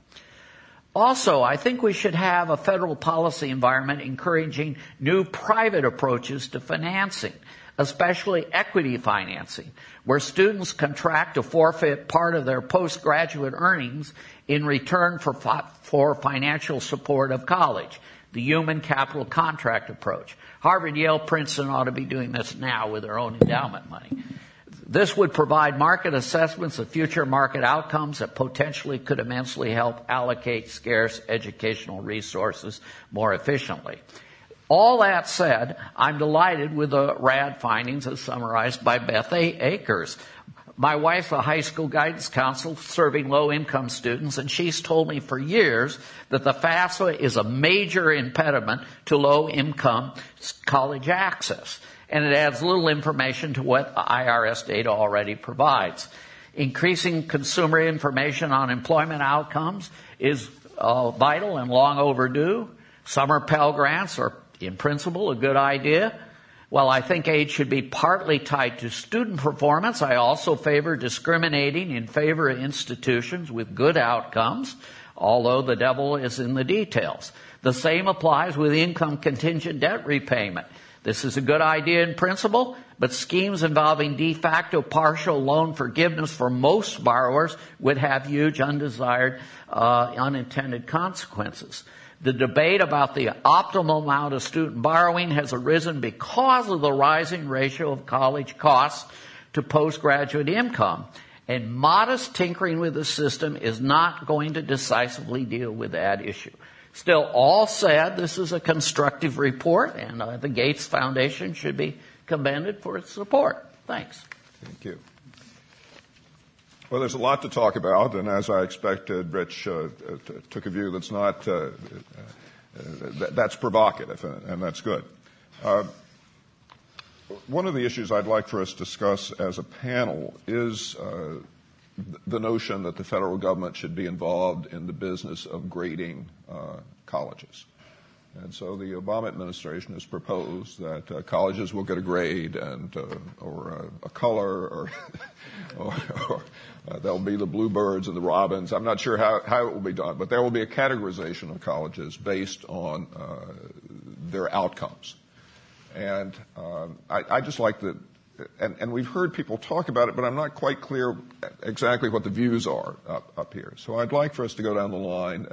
Also, I think we should have a federal policy environment encouraging new private approaches to financing, especially equity financing, where students contract to forfeit part of their postgraduate earnings in return for financial support of college, the human capital contract approach. Harvard, Yale, Princeton ought to be doing this now with their own endowment money. This would provide market assessments of future market outcomes that potentially could immensely help allocate scarce educational resources more efficiently. All that said, I'm delighted with the RAD findings as summarized by Beth Akers. My wife's a high school guidance counselor serving low-income students, and she's told me for years that the FAFSA is a major impediment to low-income college access, and it adds little information to what IRS data already provides. Increasing consumer information on employment outcomes is vital and long overdue. Summer Pell Grants are, in principle, a good idea. While I think aid should be partly tied to student performance, I also favor discriminating in favor of institutions with good outcomes, although the devil is in the details. The same applies with income contingent debt repayment. This is a good idea in principle, but schemes involving de facto partial loan forgiveness for most borrowers would have huge undesired, unintended consequences. The debate about the optimal amount of student borrowing has arisen because of the rising ratio of college costs to postgraduate income, and modest tinkering with the system is not going to decisively deal with that issue. Still, all said, this is a constructive report, and the Gates Foundation should be commended for its support. Thanks. Thank you. Well, there's a lot to talk about, and as I expected, Rich took a view that's not that's provocative, and that's good. One of the issues I'd like for us to discuss as a panel is the notion that the federal government should be involved in the business of grading colleges. And so the Obama administration has proposed that colleges will get a grade and or a color or there'll be the bluebirds and the robins. I'm not sure how it will be done, but there will be a categorization of colleges based on their outcomes. And I just like that, and we've heard people talk about it, but I'm not quite clear exactly what the views are up here. So I'd like for us to go down the line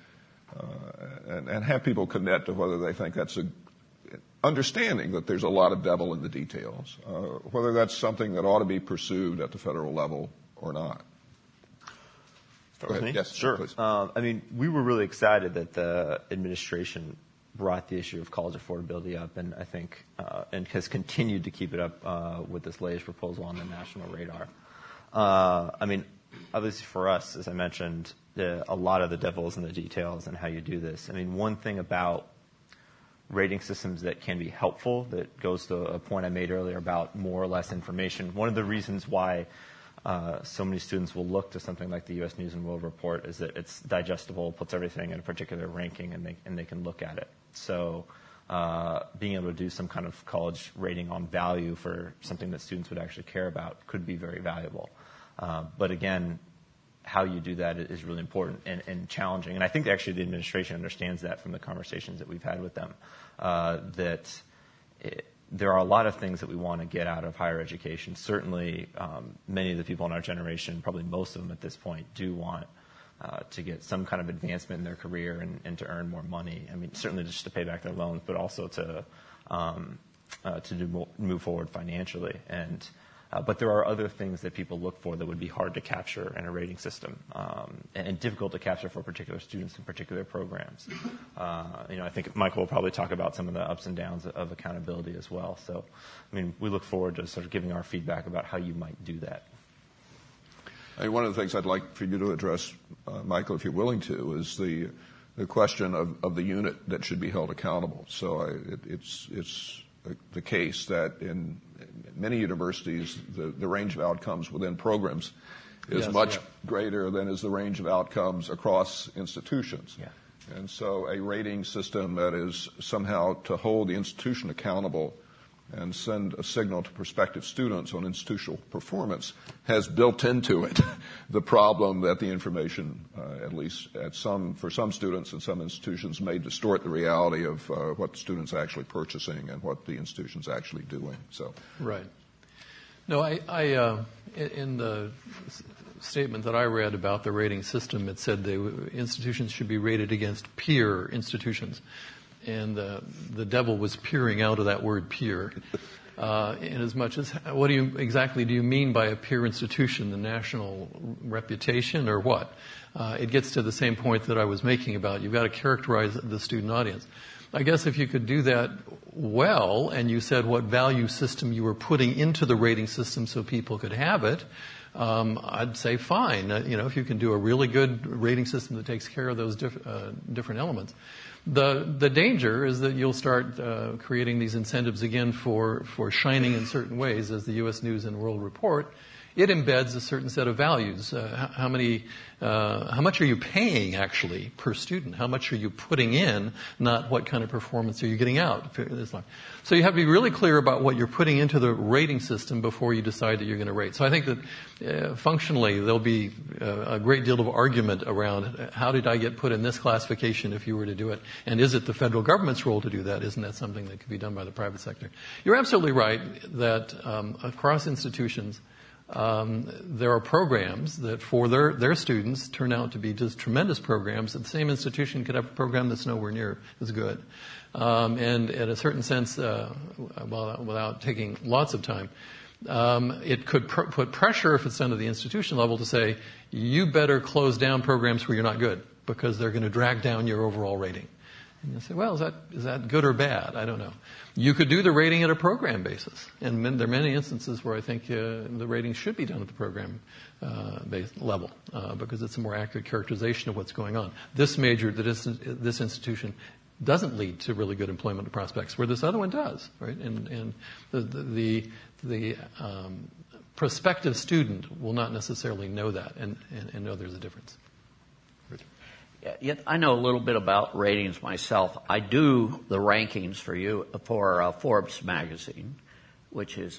and have people commit to whether they think that's understanding that there's a lot of devil in the details, whether that's something that ought to be pursued at the federal level or not. Start with me? Yes, sure. Please. I mean, we were really excited that the administration brought the issue of college affordability up, and I think and has continued to keep it up with this latest proposal on the national radar. I mean, obviously for us, as I mentioned, a lot of the devil is in the details and how you do this. I mean, one thing about rating systems that can be helpful, that goes to a point I made earlier about more or less information. One of the reasons why so many students will look to something like the U.S. News and World Report is that it's digestible, puts everything in a particular ranking, and they can look at it. So being able to do some kind of college rating on value for something that students would actually care about could be very valuable. But again, how you do that is really important and challenging. And I think actually the administration understands that from the conversations that we've had with them, there are a lot of things that we want to get out of higher education. Certainly, many of the people in our generation, probably most of them at this point, do want to get some kind of advancement in their career and to earn more money. I mean, certainly just to pay back their loans, but also to move forward financially. But there are other things that people look for that would be hard to capture in a rating system and difficult to capture for particular students in particular programs. I think Michael will probably talk about some of the ups and downs of accountability as well. So, I mean, we look forward to sort of giving our feedback about how you might do that. One of the things I'd like for you to address, Michael, if you're willing to, is the question of the unit that should be held accountable. So it's the case that in many universities, the range of outcomes within programs is much greater than is the range of outcomes across institutions. Yeah. And so a rating system that is somehow to hold the institution accountable and send a signal to prospective students on institutional performance has built into it the problem that the information, at least for some students and some institutions, may distort the reality of what the students are actually purchasing and what the institution's actually doing. So, right. No, I in the statement that I read about the rating system, it said the institutions should be rated against peer institutions. And the devil was peering out of that word peer. In as much as, what exactly do you mean by a peer institution? The national reputation or what? It gets to the same point that I was making about you've got to characterize the student audience. I guess if you could do that well, and you said what value system you were putting into the rating system so people could have it, I'd say fine. If you can do a really good rating system that takes care of those different elements. The danger is that you'll start creating these incentives again for shining in certain ways. As the U.S. News and World Report, it embeds a certain set of values. How much are you paying actually per student? How much are you putting in? Not what kind of performance are you getting out? So you have to be really clear about what you're putting into the rating system before you decide that you're going to rate. So I think that functionally there'll be a great deal of argument around how did I get put in this classification if you were to do it, and is it the federal government's role to do that? Isn't that something that could be done by the private sector? You're absolutely right that across institutions there are programs that for their students turn out to be just tremendous programs. The same institution could have a program that's nowhere near as good. And in a certain sense, without taking lots of time, it could put pressure, if it's done at the institution level, to say, you better close down programs where you're not good because they're going to drag down your overall rating. And you say, well, is that good or bad? I don't know. You could do the rating at a program basis. And there are many instances where I think the rating should be done at the program level because it's a more accurate characterization of what's going on. This institution doesn't lead to really good employment prospects, where this other one does, right? And the prospective student will not necessarily know that and know there's a difference. Yeah, I know a little bit about ratings myself. I do the rankings for Forbes magazine, which is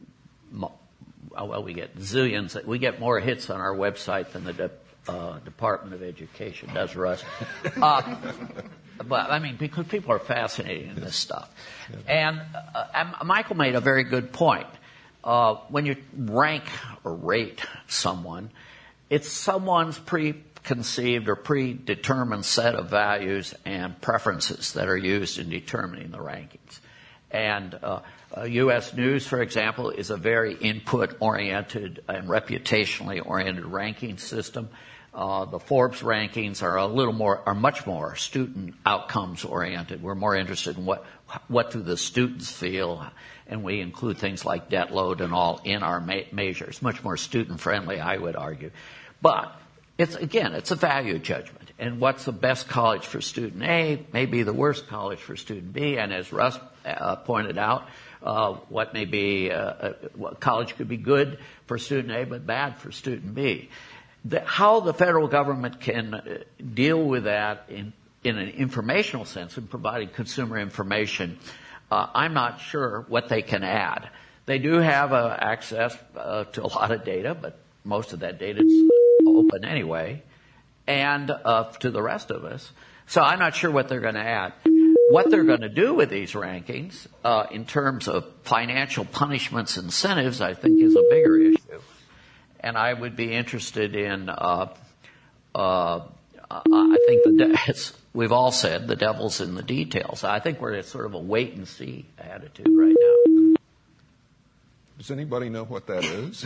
we get zillions. We get more hits on our website than the Department of Education does, Russ. But I mean, because people are fascinated in this stuff. And Michael made a very good point. When you rank or rate someone, it's someone's preconceived or predetermined set of values and preferences that are used in determining the rankings. And U.S. News, for example, is a very input-oriented and reputationally oriented ranking system. The Forbes rankings are much more student outcomes oriented. We're more interested in what do the students feel, and we include things like debt load and all in our measures. Much more student friendly, I would argue. But it's a value judgment. And what's the best college for student A may be the worst college for student B. And as Russ pointed out, what may be college could be good for student A but bad for student B. How the federal government can deal with that in an informational sense in providing consumer information, I'm not sure what they can add. They do have access to a lot of data, but most of that data is open anyway, and to the rest of us. So I'm not sure what they're going to add. What they're going to do with these rankings in terms of financial punishments and incentives, I think, is a bigger issue. And I would be interested in I think as we've all said, the devil's in the details. I think we're at sort of a wait-and-see attitude right now. Does anybody know what that is?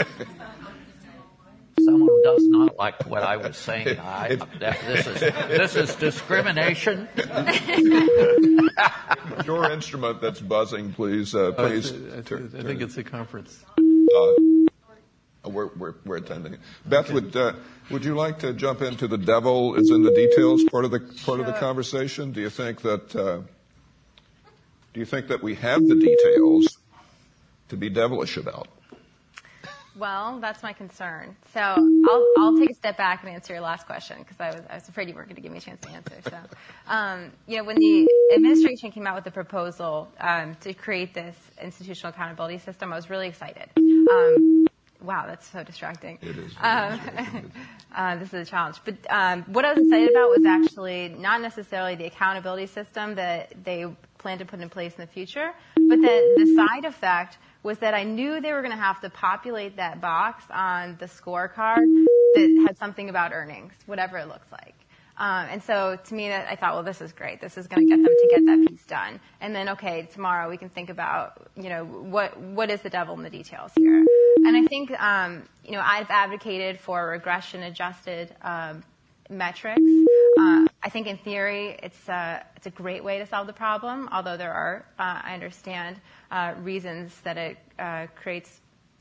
Someone who does not like what I was saying. This is discrimination. Your instrument that's buzzing, please. I think it's a conference. We're attending. Beth, would you like to jump into the devil is in the details part of the conversation? Do you think that we have the details to be devilish about? Well, that's my concern. So I'll take a step back and answer your last question because I was afraid you weren't going to give me a chance to answer. So, when the administration came out with the proposal to create this institutional accountability system, I was really excited. Wow, that's so distracting. It is. This is a challenge. But what I was excited about was actually not necessarily the accountability system that they plan to put in place in the future, but that the side effect was that I knew they were going to have to populate that box on the scorecard that had something about earnings, whatever it looks like. And so to me, I thought, well, this is great. This is going to get them to get that piece done. And then, okay, tomorrow we can think about, what is the devil in the details here? And I think, I've advocated for regression-adjusted metrics. I think in theory, it's a great way to solve the problem, although there are, I understand, reasons that it creates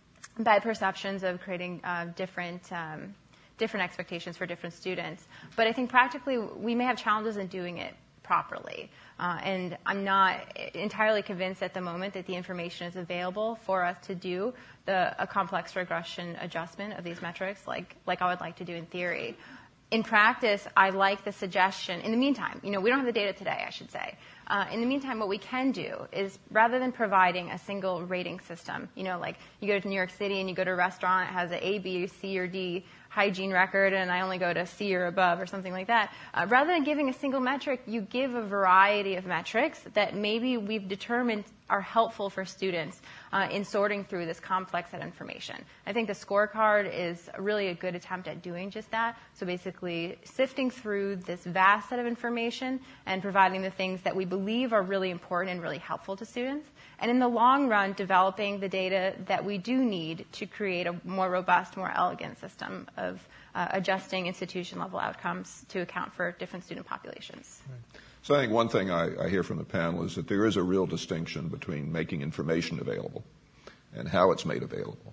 bad perceptions of creating different expectations for different students. But I think practically we may have challenges in doing it properly. And I'm not entirely convinced at the moment that the information is available for us to do a complex regression adjustment of these metrics like I would like to do in theory. In practice, I like the suggestion. In the meantime, we don't have the data today, I should say. In the meantime, what we can do is rather than providing a single rating system, like you go to New York City and you go to a restaurant, it has an A, B, C, or D hygiene record, and I only go to C or above or something like that. Rather than giving a single metric, you give a variety of metrics that maybe we've determined are helpful for students in sorting through this complex set of information. I think the scorecard is really a good attempt at doing just that. So basically sifting through this vast set of information and providing the things that we believe are really important and really helpful to students. And in the long run, developing the data that we do need to create a more robust, more elegant system of adjusting institution-level outcomes to account for different student populations. Right. So I think one thing I hear from the panel is that there is a real distinction between making information available and how it's made available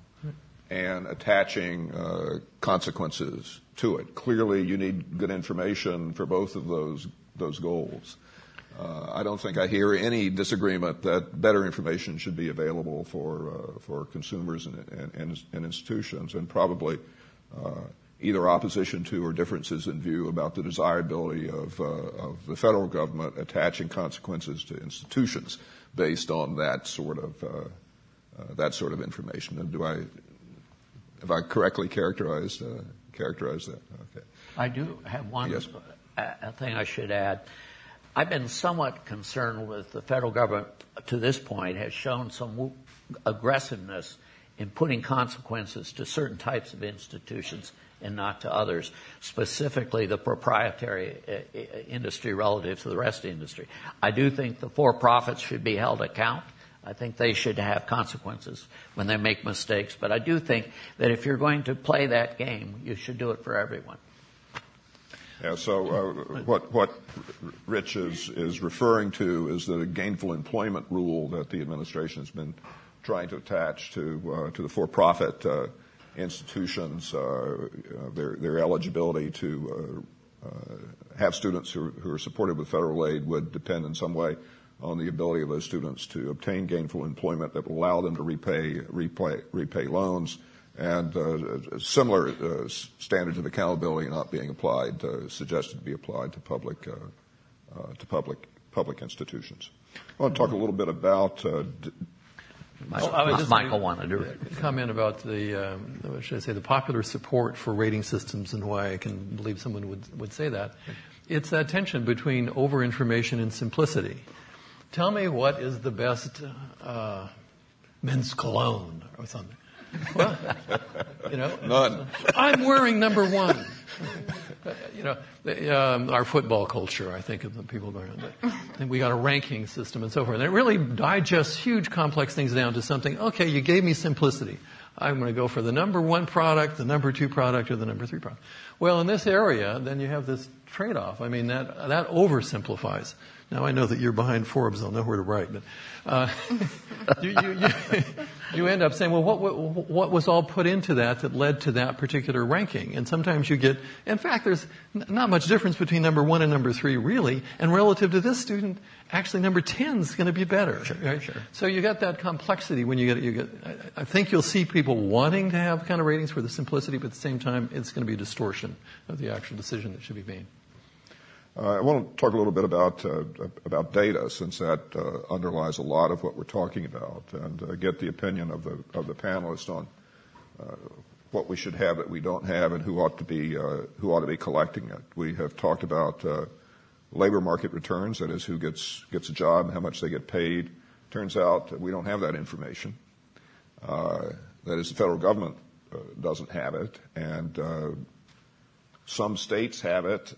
and attaching consequences to it. Clearly, you need good information for both of those goals. I don't think I hear any disagreement that better information should be available for consumers and institutions, and probably either opposition to or differences in view about the desirability of the federal government attaching consequences to institutions based on that sort of information. And have I correctly characterized that? Okay. I do have one thing I should add. I've been somewhat concerned with the federal government to this point has shown some aggressiveness in putting consequences to certain types of institutions and not to others, specifically the proprietary industry relative to the rest of the industry. I do think the for-profits should be held account. I think they should have consequences when they make mistakes. But I do think that if you're going to play that game, you should do it for everyone. Yeah, so what Rich is referring to is the gainful employment rule that the administration has been trying to attach to the for-profit institutions, their eligibility to have students who are supported with federal aid would depend in some way on the ability of those students to obtain gainful employment that will allow them to repay loans, and similar standards of accountability not being applied, suggested to be applied to public institutions. I want to talk a little bit about. Michael wanted to comment about the popular support for rating systems and why I can believe someone would say that. It's that tension between over-information and simplicity. Tell me what is the best men's cologne or something. Well, none. I'm wearing number one. Our football culture, I think, of the people going on. And we got a ranking system and so forth. And it really digests huge, complex things down to something, okay, you gave me simplicity. I'm going to go for the number 1 product, the number 2 product, or the number 3 product. Well, in this area, then you have this trade-off. I mean, that oversimplifies. Now, I know that you're behind Forbes. I'll know where to write. But you end up saying, well, what was all put into that led to that particular ranking? And sometimes you get, in fact, there's not much difference between number 1 and number 3, really. And relative to this student, actually number 10 is going to be better. Sure, right? Sure. So you got that complexity when you get. I think you'll see people wanting to have kind of ratings for the simplicity, but at the same time, it's going to be a distortion of the actual decision that should be made. I want to talk a little bit about data, since that underlies a lot of what we're talking about, and get the opinion of the panelists on what we should have that we don't have, and who ought to be collecting it. We have talked about labor market returns, that is, who gets a job and how much they get paid. Turns out that we don't have that information. That is, the federal government doesn't have it, and some states have it.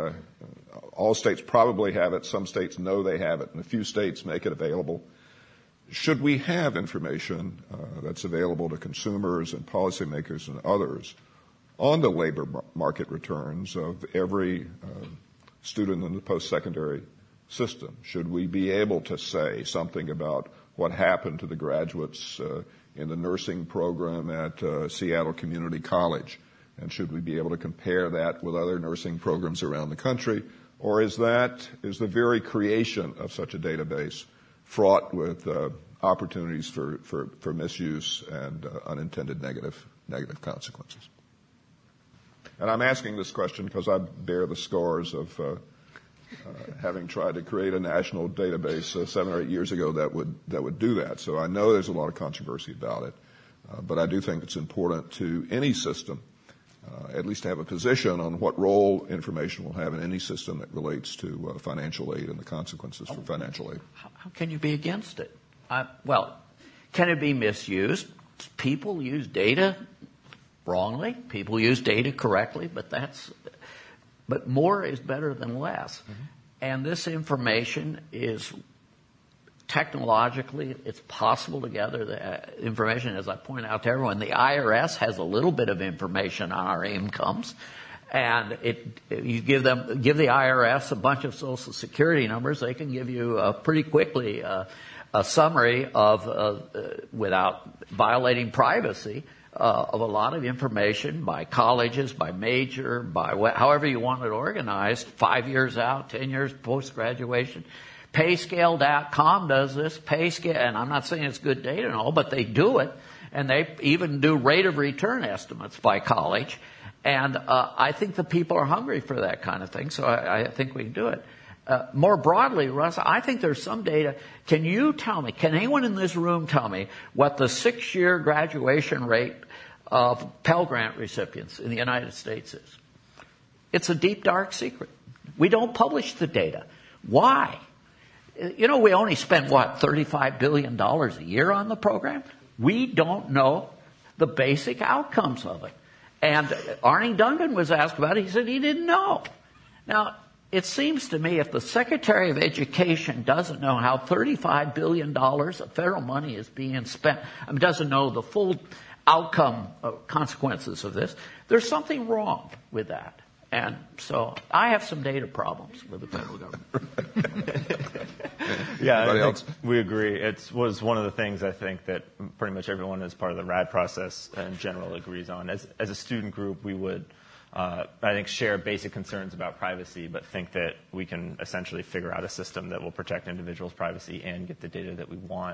All states probably have it. Some states know they have it, and a few states make it available. Should we have information that's available to consumers and policymakers and others on the labor market returns of every student in the post-secondary system? Should we be able to say something about what happened to the graduates in the nursing program at Seattle Community College? And should we be able to compare that with other nursing programs around the country? Or is the very creation of such a database fraught with opportunities for misuse and unintended negative consequences? And I'm asking this question because I bear the scars of having tried to create a national database 7 or 8 years ago that would do that. So I know there's a lot of controversy about it, but I do think it's important to any system at least to have a position on what role information will have in any system that relates to financial aid and the consequences for financial aid. How can you be against it? Well, can it be misused? People use data wrongly. People use data correctly, but more is better than less. Mm-hmm. And this information is technologically, it's possible to gather the information. As I point out to everyone, the IRS has a little bit of information on our incomes, and you give the IRS a bunch of Social Security numbers, they can give you pretty quickly a summary of, without violating privacy, of a lot of information by colleges, by major, by however you want it organized, 5 years out, 10 years post-graduation. Payscale.com does this. Payscale, and I'm not saying it's good data and all, but they do it, and they even do rate of return estimates by college. And I think the people are hungry for that kind of thing, so I think we can do it. More broadly, Russ, I think there's some data. Can you tell me, can anyone in this room tell me what the 6-year graduation rate of Pell Grant recipients in the United States is? It's a deep, dark secret. We don't publish the data. Why? You know, we only spend, $35 billion a year on the program? We don't know the basic outcomes of it. And Arnie Duncan was asked about it. He said he didn't know. Now, it seems to me if the Secretary of Education doesn't know how $35 billion of federal money is being spent, doesn't know the full outcome consequences of this, there's something wrong with that. And so I have some data problems with the federal government. Yeah, I think we agree. It was one of the things I think that pretty much everyone as part of the RAD process in general agrees on. As a student group, we would, I think, share basic concerns about privacy, but think that we can essentially figure out a system that will protect individuals' privacy and get the data that we want.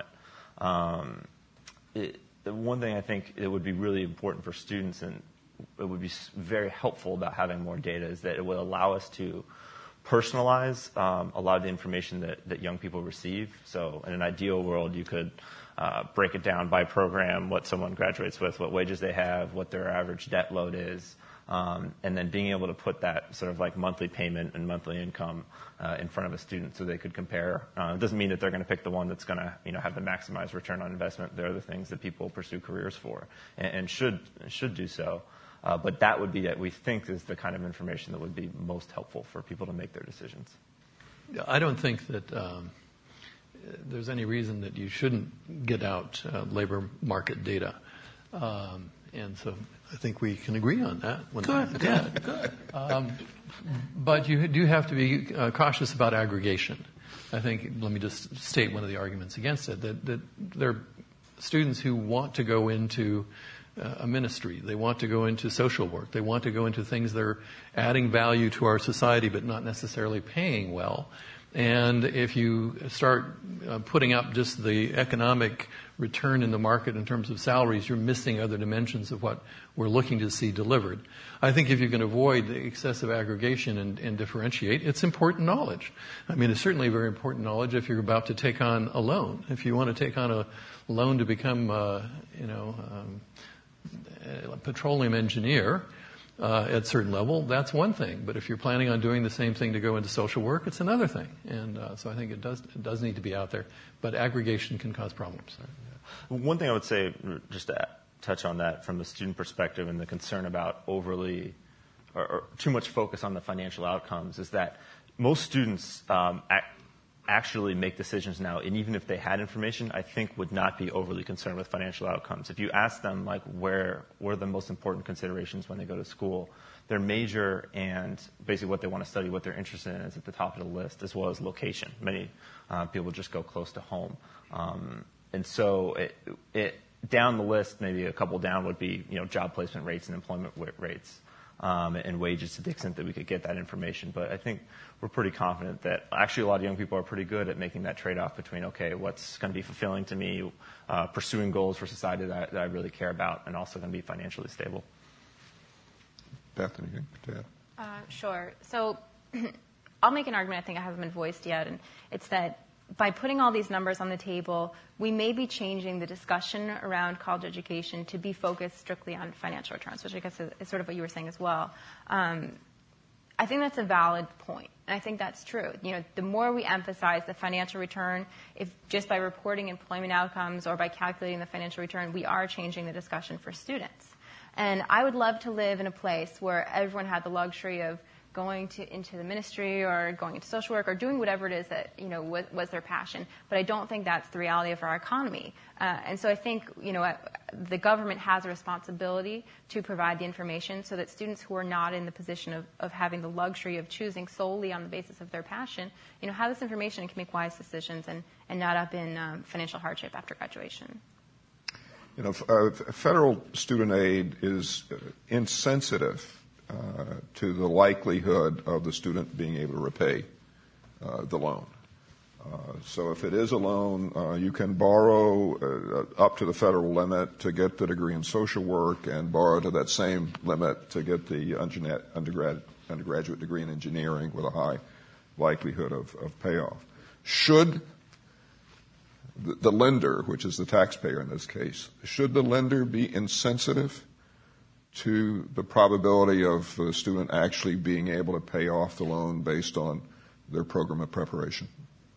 The one thing I think it would be really important for students, and it would be very helpful about having more data, is that it will allow us to personalize a lot of the information that young people receive. So in an ideal world, you could break it down by program, what someone graduates with, what wages they have, what their average debt load is, and then being able to put that sort of like monthly payment and monthly income in front of a student so they could compare. It doesn't mean that they're going to pick the one that's going to have the maximized return on investment. There are the things that people pursue careers for and should do so. But that would be, we think, is the kind of information that would be most helpful for people to make their decisions. I don't think that there's any reason that you shouldn't get out labor market data. And so I think we can agree on that. Good. But you do have to be cautious about aggregation. I think, let me just state one of the arguments against it, that there are students who want to go into a ministry. They want to go into social work. They want to go into things that are adding value to our society but not necessarily paying well. And if you start putting up just the economic return in the market in terms of salaries, you're missing other dimensions of what we're looking to see delivered. I think if you can avoid the excessive aggregation and differentiate, it's important knowledge. I mean, it's certainly very important knowledge if you're about to take on a loan. If you want to take on a loan to become, a petroleum engineer, at a certain level, that's one thing. But if you're planning on doing the same thing to go into social work, it's another thing. And so I think it does need to be out there. But aggregation can cause problems. One thing I would say, just to touch on that from the student perspective and the concern about overly or too much focus on the financial outcomes, is that most students actually make decisions now, and even if they had information, I think would not be overly concerned with financial outcomes. If you ask them, like, where are the most important considerations when they go to school, their major and basically what they want to study, what they're interested in, is at the top of the list, as well as location. Many people just go close to home. And so it down the list, maybe a couple down, would be, job placement rates and employment rates. And wages, to the extent that we could get that information. But I think we're pretty confident that actually a lot of young people are pretty good at making that trade-off between, okay, what's going to be fulfilling to me, pursuing goals for society that I really care about, and also going to be financially stable. Beth, anything to add? Sure. So I'll make an argument I think I haven't been voiced yet, and it's that by putting all these numbers on the table, we may be changing the discussion around college education to be focused strictly on financial returns, which I guess is sort of what you were saying as well. I think that's a valid point, and I think that's true. The more we emphasize the financial return, if just by reporting employment outcomes or by calculating the financial return, we are changing the discussion for students. And I would love to live in a place where everyone had the luxury of going into the ministry or going into social work or doing whatever it is that was their passion. But I don't think that's the reality of our economy. And so I think the government has a responsibility to provide the information so that students who are not in the position of having the luxury of choosing solely on the basis of their passion, have this information and can make wise decisions and not up in financial hardship after graduation. Federal student aid is insensitive to the likelihood of the student being able to repay the loan. So if it is a loan, you can borrow up to the federal limit to get the degree in social work and borrow to that same limit to get the undergraduate degree in engineering with a high likelihood of payoff. Should the lender, which is the taxpayer in this case, should the lender be insensitive to the probability of the student actually being able to pay off the loan based on their program of preparation?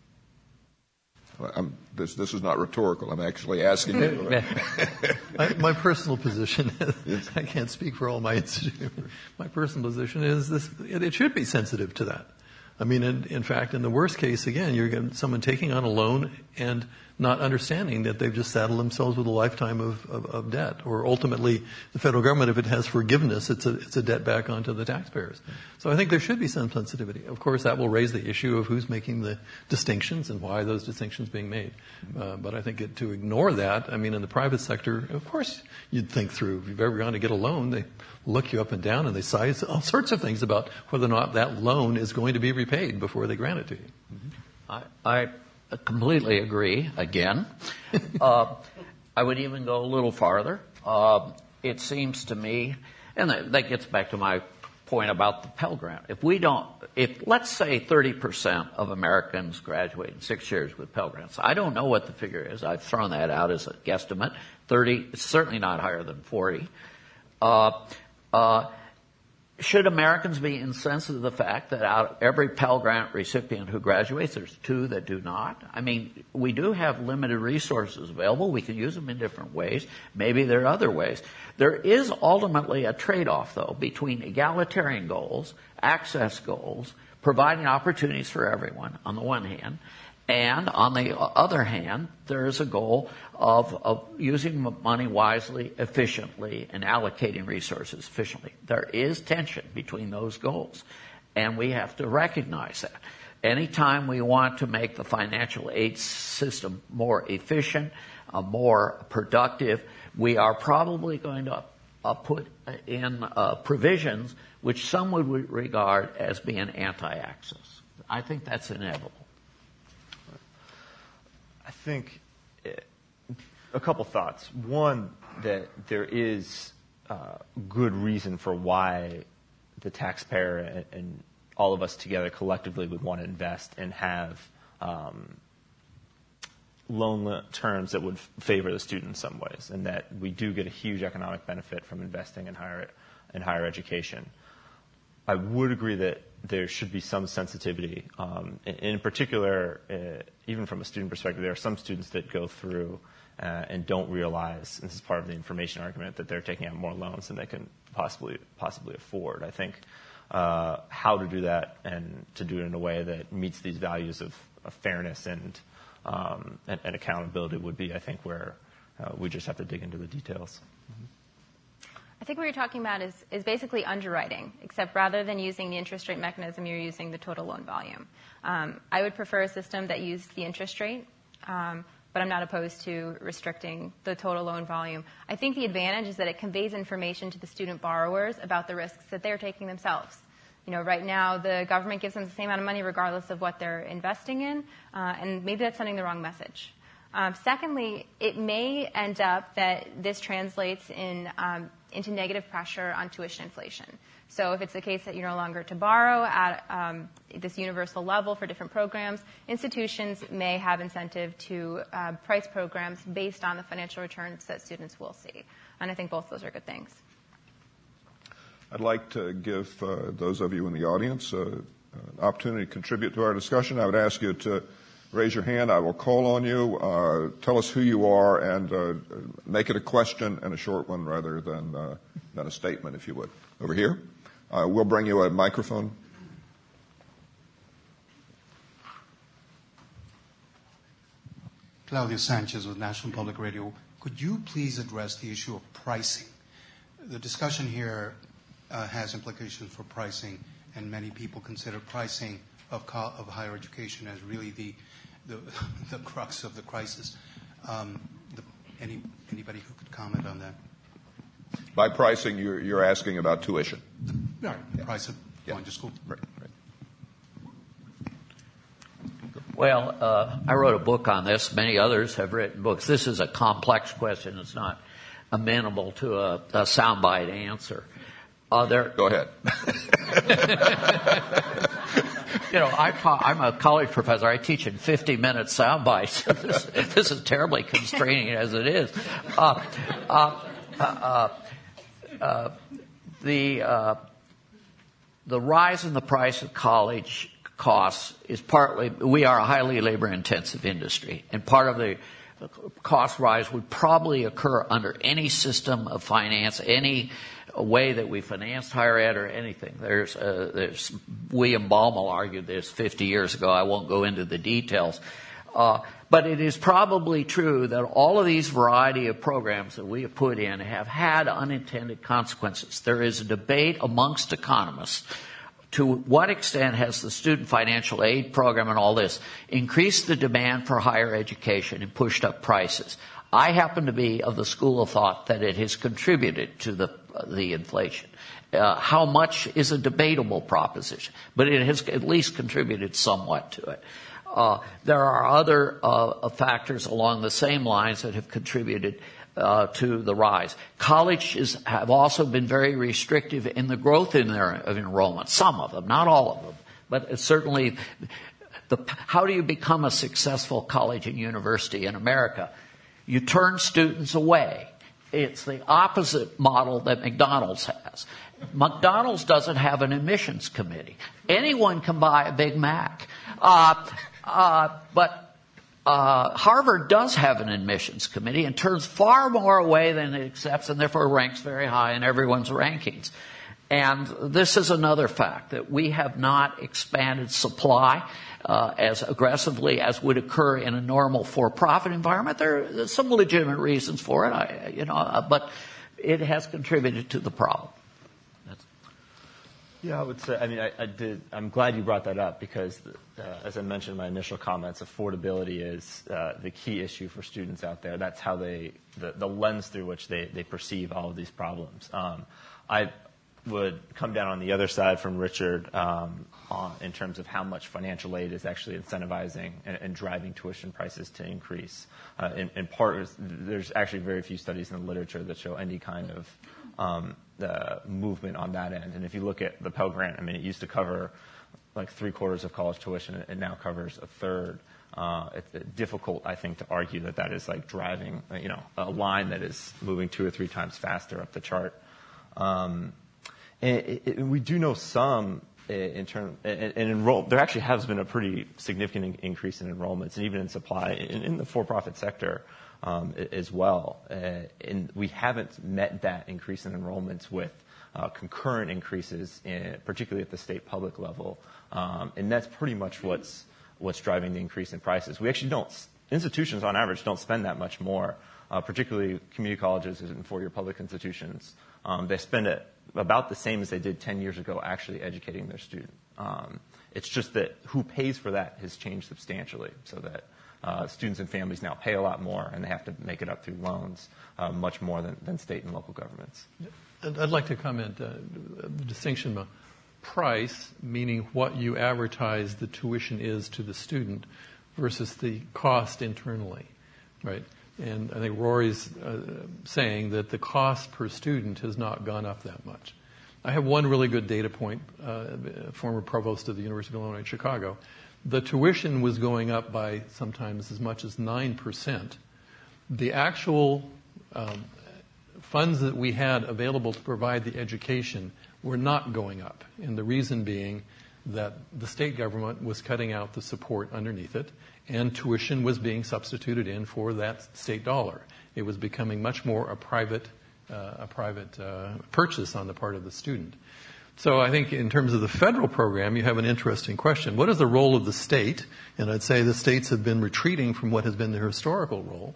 This is not rhetorical. I'm actually asking you. My personal position, I can't speak for all my institute. My personal position is it should be sensitive to that. I mean, in fact, in the worst case, again, you're getting someone taking on a loan and not understanding that they've just saddled themselves with a lifetime of debt. Or ultimately, the federal government, if it has forgiveness, it's a debt back onto the taxpayers. So I think there should be some sensitivity. Of course, that will raise the issue of who's making the distinctions and why those distinctions being made. But I think to ignore that, I mean, in the private sector, of course, you'd think through. If you've ever gone to get a loan, they look you up and down and they size all sorts of things about whether or not that loan is going to be repaid before they grant it to you. I completely agree, again. I would even go a little farther. It seems to me, and that gets back to my point about the Pell Grant. If let's say 30% of Americans graduate in 6 years with Pell Grants, I don't know what the figure is. I've thrown that out as a guesstimate. 30, it's certainly not higher than 40. should Americans be insensitive to the fact that out of every Pell Grant recipient who graduates, there's 2 that do not? I mean, we do have limited resources available. We can use them in different ways. Maybe there are other ways. There is ultimately a trade-off, though, between egalitarian goals, access goals, providing opportunities for everyone on the one hand, and on the other hand, there is a goal of using money wisely, efficiently, and allocating resources efficiently. There is tension between those goals, and we have to recognize that. Anytime we want to make the financial aid system more efficient, more productive, we are probably going to put in provisions which some would regard as being anti-access. I think that's inevitable. I think a couple thoughts. One, that there is good reason for why the taxpayer and all of us together collectively would want to invest and have loan terms that would favor the student in some ways, and that we do get a huge economic benefit from investing in higher education. I would agree that there should be some sensitivity. In particular, even from a student perspective, there are some students that go through and don't realize, and this is part of the information argument, that they're taking out more loans than they can possibly afford. I think how to do that and to do it in a way that meets these values of fairness and accountability would be, I think, where we just have to dig into the details. I think what you're talking about is basically underwriting, except rather than using the interest rate mechanism, you're using the total loan volume. I would prefer a system that used the interest rate, but I'm not opposed to restricting the total loan volume. I think the advantage is that it conveys information to the student borrowers about the risks that they're taking themselves. You know, right now the government gives them the same amount of money regardless of what they're investing in, and maybe that's sending the wrong message. Secondly, it may end up that this translates into negative pressure on tuition inflation. So if it's the case that you're no longer to borrow at this universal level for different programs, institutions may have incentive to price programs based on the financial returns that students will see. And I think both those are good things. I'd like to give those of you in the audience an opportunity to contribute to our discussion. I would ask you to raise your hand. I will call on you. Tell us who you are, and make it a question and a short one rather than a statement, if you would. Over here. We'll bring you a microphone. Claudio Sanchez with National Public Radio. Could you please address the issue of pricing? The discussion here has implications for pricing, and many people consider pricing of higher education as really the crux of the crisis. Anybody who could comment on that? By pricing, you're asking about tuition. Right, the price of going to school. Right. Well, I wrote a book on this. Many others have written books. This is a complex question. It's not amenable to a soundbite answer. Go ahead. You know, I'm a college professor. I teach in 50-minute sound bites. This is terribly constraining as it is. The rise in the price of college costs is partly, we are a highly labor-intensive industry, and part of the cost rise would probably occur under any system of finance, any way that we financed higher ed or anything. There's William Baumol argued this 50 years ago. I won't go into the details. But it is probably true that all of these variety of programs that we have put in have had unintended consequences. There is a debate amongst economists. To what extent has the student financial aid program and all this increased the demand for higher education and pushed up prices? I happen to be of the school of thought that it has contributed to the inflation. How much is a debatable proposition, but it has at least contributed somewhat to it. There are other factors along the same lines that have contributed to the rise. Colleges have also been very restrictive in the growth of enrollment. Some of them, not all of them, but certainly. How do you become a successful college and university in America? You turn students away. It's the opposite model that McDonald's has. McDonald's doesn't have an admissions committee. Anyone can buy a Big Mac. But Harvard does have an admissions committee and turns far more away than it accepts, and therefore ranks very high in everyone's rankings. And this is another fact, that we have not expanded supply as aggressively as would occur in a normal for-profit environment. There's some legitimate reasons for it, but it has contributed to the problem. Yeah, I would say, I'm glad you brought that up because, as I mentioned in my initial comments, affordability is the key issue for students out there. That's how the lens through which they perceive all of these problems. I would come down on the other side from Richard in terms of how much financial aid is actually incentivizing and driving tuition prices to increase. In part, there's actually very few studies in the literature that show any kind of the movement on that end. And if you look at the Pell Grant, it used to cover like 3/4 of college tuition. It now covers 1/3. It's difficult, I think, to argue that is like driving, a line that is moving 2 or 3 times faster up the chart. We do know some there actually has been a pretty significant increase in enrollments and even in supply in the for-profit sector as well. And we haven't met that increase in enrollments with concurrent increases, particularly at the state public level. And that's pretty much what's driving the increase in prices. We actually institutions on average don't spend that much more, particularly community colleges and four-year public institutions. They spend it about the same as they did 10 years ago actually educating their student. It's just that who pays for that has changed substantially, so that students and families now pay a lot more and they have to make it up through loans much more than state and local governments. I'd like to comment the distinction of price, meaning what you advertise the tuition is to the student versus the cost internally, right? And I think Rory's saying that the cost per student has not gone up that much. I have one really good data point, former provost of the University of Illinois at Chicago. The tuition was going up by sometimes as much as 9%. The actual funds that we had available to provide the education were not going up. And the reason being that the state government was cutting out the support underneath it, and tuition was being substituted in for that state dollar. It was becoming much more a private purchase on the part of the student. So I think in terms of the federal program, you have an interesting question. What is the role of the state? And I'd say the states have been retreating from what has been their historical role.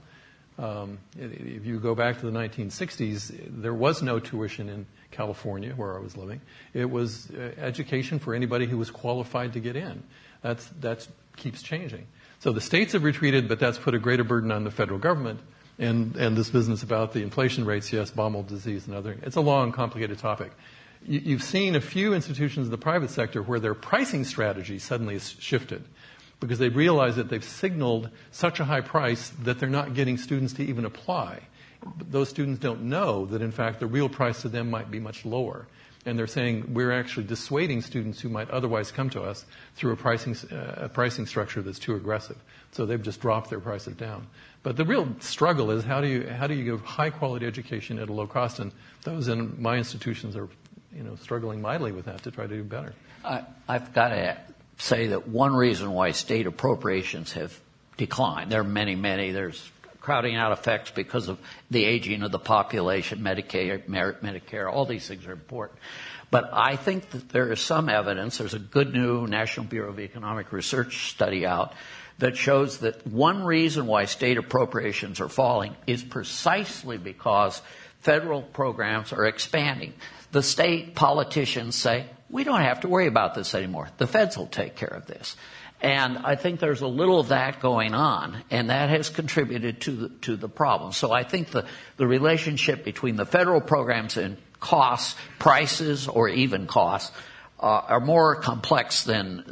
If you go back to the 1960s, there was no tuition in California, where I was living. It was education for anybody who was qualified to get in. That keeps changing. So the states have retreated, but that's put a greater burden on the federal government. And this business about the inflation rates, yes, Baumol disease and other, it's a long, complicated topic. You've seen a few institutions in the private sector where their pricing strategy suddenly has shifted because they've realized that they've signaled such a high price that they're not getting students to even apply. But those students don't know that, in fact, the real price to them might be much lower. And they're saying we're actually dissuading students who might otherwise come to us through a pricing structure that's too aggressive. So they've just dropped their prices down. But the real struggle is how do you give high quality education at a low cost? And those in my institutions are, struggling mightily with that to try to do better. I've got to say that one reason why state appropriations have declined, there are many. There's crowding out effects because of the aging of the population, Medicare, all these things are important. But I think that there is some evidence, there's a good new National Bureau of Economic Research study out that shows that one reason why state appropriations are falling is precisely because federal programs are expanding. The state politicians say, we don't have to worry about this anymore. The feds will take care of this. And I think there's a little of that going on, and that has contributed to the problem. So I think the relationship between the federal programs and costs, prices, or even costs, are more complex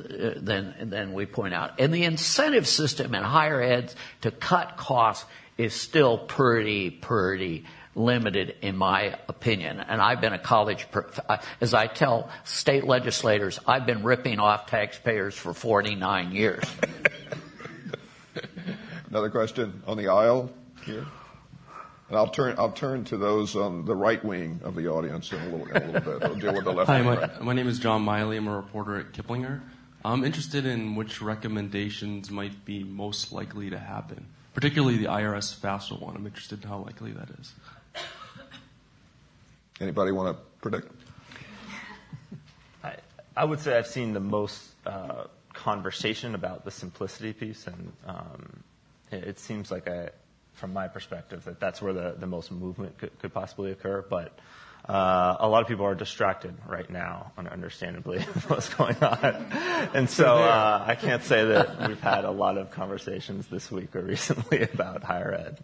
than we point out. And the incentive system in higher ed to cut costs is still pretty limited, in my opinion. And I've been a college, as I tell state legislators, I've been ripping off taxpayers for 49 years. Another question on the aisle here. And I'll turn to those on the right wing of the audience in a little bit. I'll deal with the left Hi, wing. my name is John Miley. I'm a reporter at Kiplinger. I'm interested in which recommendations might be most likely to happen, particularly the IRS FAFSA one. I'm interested in how likely that is. Anybody want to predict? I would say I've seen the most conversation about the simplicity piece, and it seems like, from my perspective, that's where the most movement could possibly occur. But a lot of people are distracted right now, understandably, with what's going on. And so I can't say that we've had a lot of conversations this week or recently about higher ed.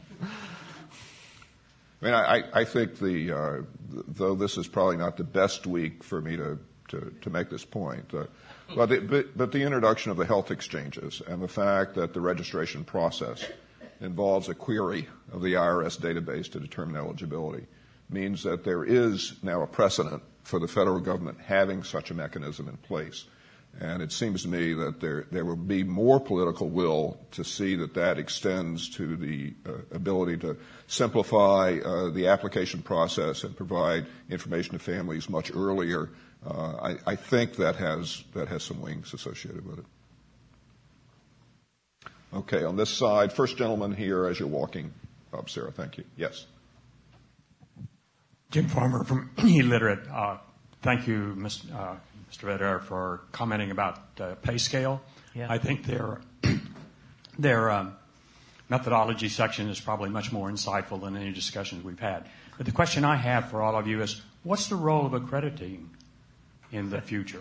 I mean, I think though this is probably not the best week for me to make this point, but the introduction of the health exchanges and the fact that the registration process involves a query of the IRS database to determine eligibility means that there is now a precedent for the federal government having such a mechanism in place. And it seems to me that there will be more political will to see that extends to the ability to simplify the application process and provide information to families much earlier. I think that has some wings associated with it. Okay, on this side, first gentleman here as you're walking up, Sarah. Thank you. Yes. Jim Farmer from eLiterate. Thank you, Mr. Vedder, for commenting about pay scale. Yeah. I think their methodology section is probably much more insightful than any discussions we've had. But the question I have for all of you is, what's the role of accrediting in the future?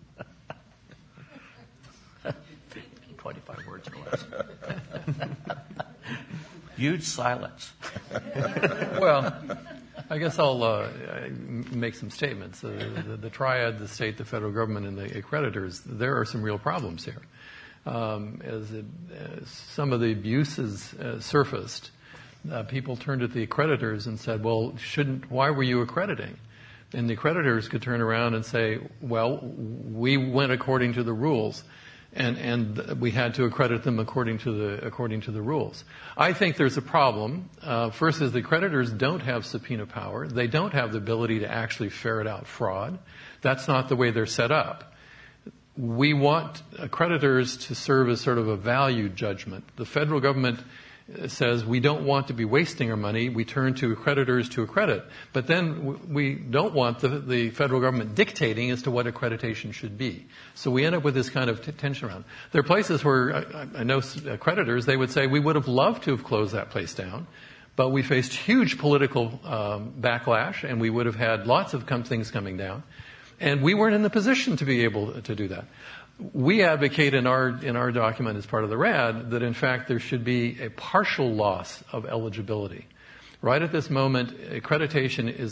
25 words or less. Huge silence. Well, I guess I'll make some statements. The triad, the state, the federal government, and the accreditors, there are some real problems here. As some of the abuses surfaced, people turned at the accreditors and said, well, why were you accrediting? And the accreditors could turn around and say, well, we went according to the rules. And we had to accredit them according to the rules. I think there's a problem. First is the creditors don't have subpoena power. They don't have the ability to actually ferret out fraud. That's not the way they're set up. We want accreditors to serve as sort of a value judgment. The federal government says we don't want to be wasting our money. We turn to accreditors to accredit. But then we don't want the federal government dictating as to what accreditation should be. So we end up with this kind of tension around. There are places where I know accreditors, they would say we would have loved to have closed that place down, but we faced huge political backlash, and we would have had lots of things coming down. And we weren't in the position to be able to do that. We advocate in our document as part of the RAD that in fact there should be a partial loss of eligibility. Right at this moment, accreditation is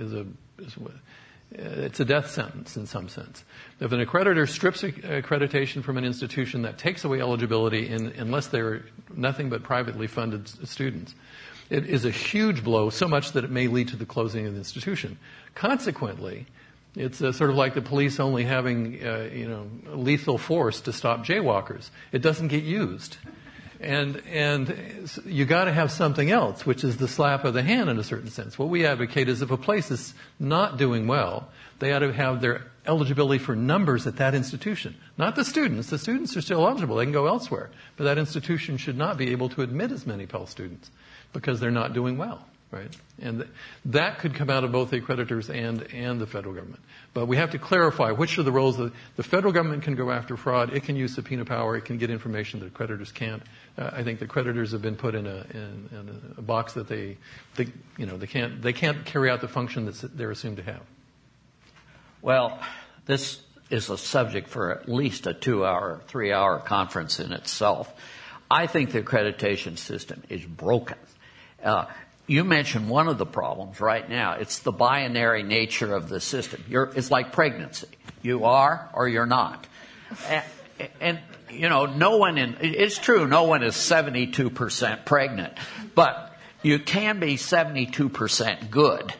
it's a death sentence in some sense. If an accreditor strips accreditation from an institution, that takes away eligibility unless they're nothing but privately funded students. It is a huge blow, so much that it may lead to the closing of the institution. Consequently, it's sort of like the police only having, lethal force to stop jaywalkers. It doesn't get used. And you got to have something else, which is the slap of the hand in a certain sense. What we advocate is if a place is not doing well, they ought to have their eligibility for numbers at that institution. Not the students. The students are still eligible. They can go elsewhere. But that institution should not be able to admit as many Pell students because they're not doing well. Right? And that could come out of both the accreditors and the federal government. But we have to clarify which are the roles. The federal government can go after fraud. It can use subpoena power. It can get information that accreditors can't. I think the accreditors have been put in a box that they can't carry out the function that they're assumed to have. Well, this is a subject for at least a 2-hour, 3-hour conference in itself. I think the accreditation system is broken. You mentioned one of the problems right now. It's the binary nature of the system. It's like pregnancy. You are or you're not. And it's true, no one is 72% pregnant. But you can be 72% good.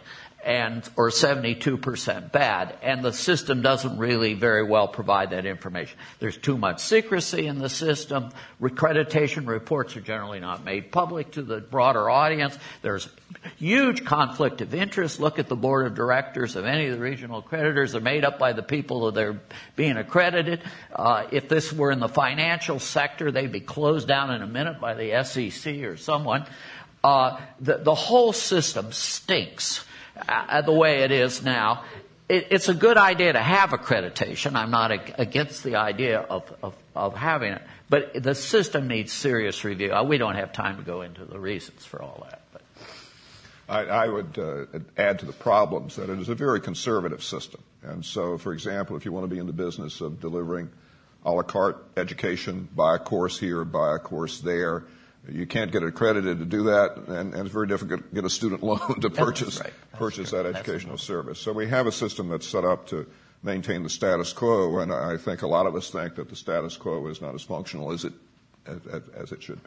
or 72% bad, and the system doesn't really very well provide that information. There's too much secrecy in the system. Accreditation reports are generally not made public to the broader audience. There's huge conflict of interest. Look at the board of directors of any of the regional accreditors. They're made up by the people that are being accredited. If this were in the financial sector, they'd be closed down in a minute by the SEC or someone. The whole system stinks the way it is now. It's a good idea to have accreditation. I'm not against the idea of having it. But the system needs serious review. We don't have time to go into the reasons for all that. But I would add to the problems that it is a very conservative system. And so, for example, if you want to be in the business of delivering a la carte education, buy a course here, buy a course there, you can't get accredited to do that, and it's very difficult to get a student loan to purchase that educational service. So we have a system that's set up to maintain the status quo, and I think a lot of us think that the status quo is not as functional as it should be.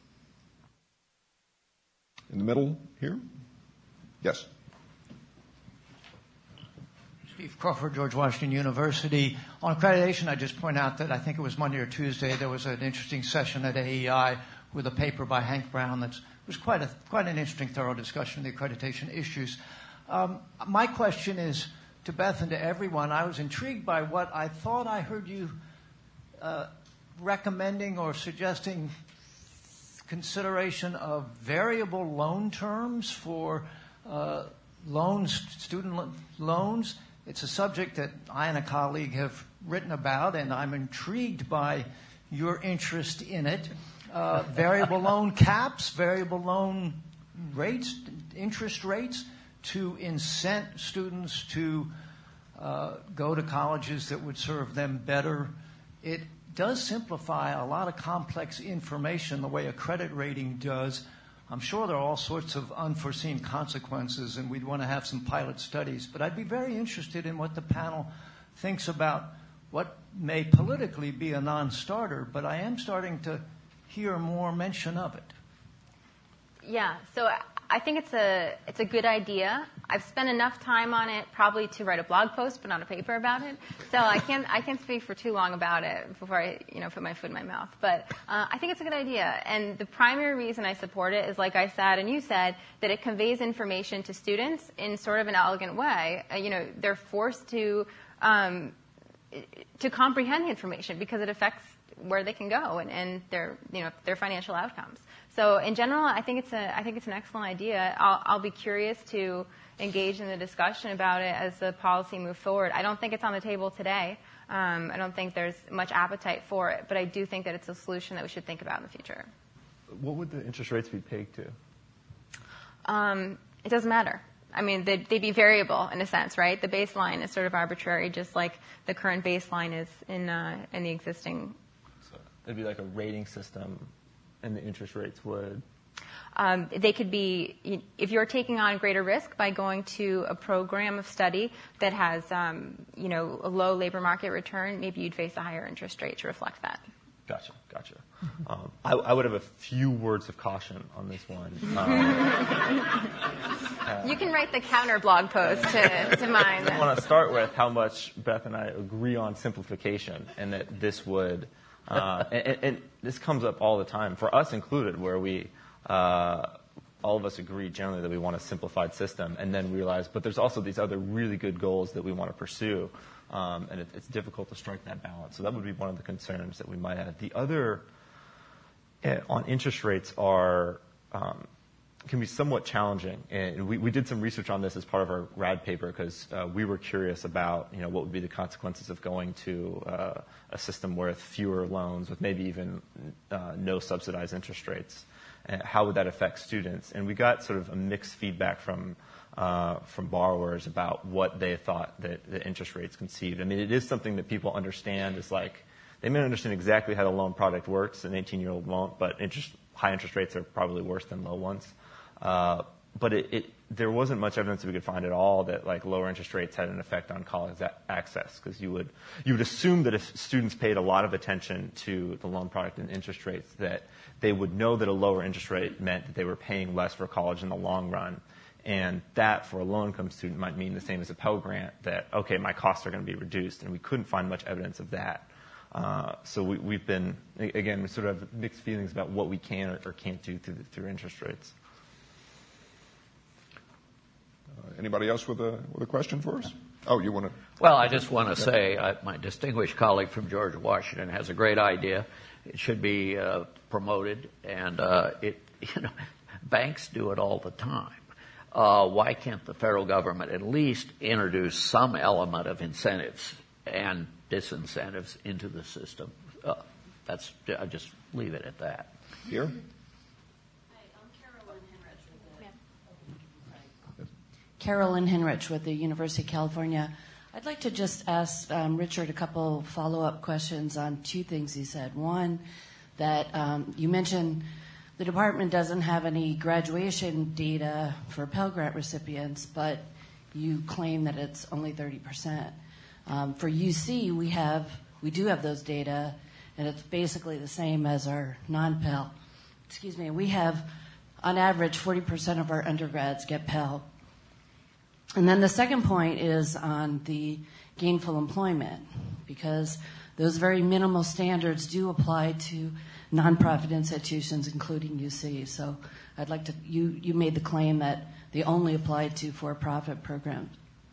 In the middle here? Yes. Steve Crawford, George Washington University. On accreditation, I just point out that I think it was Monday or Tuesday, there was an interesting session at AEI with a paper by Hank Brown that was quite an interesting, thorough discussion of the accreditation issues. My question is to Beth and to everyone. I was intrigued by what I thought I heard you recommending or suggesting consideration of variable loan terms for student loans. It's a subject that I and a colleague have written about, and I'm intrigued by your interest in it. Variable loan caps, variable loan rates, interest rates to incent students to go to colleges that would serve them better. It does simplify a lot of complex information the way a credit rating does. I'm sure there are all sorts of unforeseen consequences, and we'd want to have some pilot studies. But I'd be very interested in what the panel thinks about what may politically be a non-starter, but I am starting to hear more mention of it. Yeah, so I think it's a good idea. I've spent enough time on it probably to write a blog post, but not a paper about it. So I can't speak for too long about it before I put my foot in my mouth. But I think it's a good idea. And the primary reason I support it is, like I said and you said, that it conveys information to students in sort of an elegant way. They're forced to comprehend the information because it affects where they can go and their financial outcomes. So in general, I think it's an excellent idea. I'll be curious to engage in the discussion about it as the policy moves forward. I don't think it's on the table today. I don't think there's much appetite for it, but I do think that it's a solution that we should think about in the future. What would the interest rates be pegged to? It doesn't matter. I mean, they'd be variable in a sense, right? The baseline is sort of arbitrary, just like the current baseline is in the existing. So it'd be like a rating system, and the interest rates would. They could be, if you're taking on greater risk by going to a program of study that has, a low labor market return, maybe you'd face a higher interest rate to reflect that. Gotcha. I would have a few words of caution on this one. You can write the counter blog post to mine. I want to start with how much Beth and I agree on simplification, and that this would, and this comes up all the time, for us included, where we, all of us agree generally that we want a simplified system, and then realize, but there's also these other really good goals that we want to pursue. And it's difficult to strike that balance. So that would be one of the concerns that we might have. The other on interest rates can be somewhat challenging. And we did some research on this as part of our RAD paper because we were curious about what would be the consequences of going to a system with fewer loans, with maybe even no subsidized interest rates. And how would that affect students? And we got sort of a mixed feedback from borrowers about what they thought that the interest rates conceived. I mean, it is something that people understand. Is like they may understand exactly how the loan product works. An 18-year-old won't, but high interest rates are probably worse than low ones. But there wasn't much evidence that we could find at all that like lower interest rates had an effect on college access, because you would assume that if students paid a lot of attention to the loan product and interest rates, that they would know that a lower interest rate meant that they were paying less for college in the long run. And that, for a low-income student, might mean the same as a Pell Grant, that, okay, my costs are going to be reduced, and we couldn't find much evidence of that. So we've been, again, we sort of have mixed feelings about what we can or can't do through interest rates. Anybody else with a question for us? Oh, you want to? Well, I just want to say my distinguished colleague from George Washington has a great idea. It should be promoted, and banks do it all the time. Why can't the federal government at least introduce some element of incentives and disincentives into the system? I just leave it at that. Here? Hi, I'm Carolyn Henrich with the University of California. I'd like to just ask Richard a couple follow-up questions on two things he said. One, that you mentioned the department doesn't have any graduation data for Pell Grant recipients, but you claim that it's only 30%. For UC, we do have those data, and it's basically the same as our non-Pell. We have, on average, 40% of our undergrads get Pell. And then the second point is on the gainful employment, because those very minimal standards do apply to nonprofit institutions, including UC. So I'd like to, you made the claim that they only apply to for-profit programs.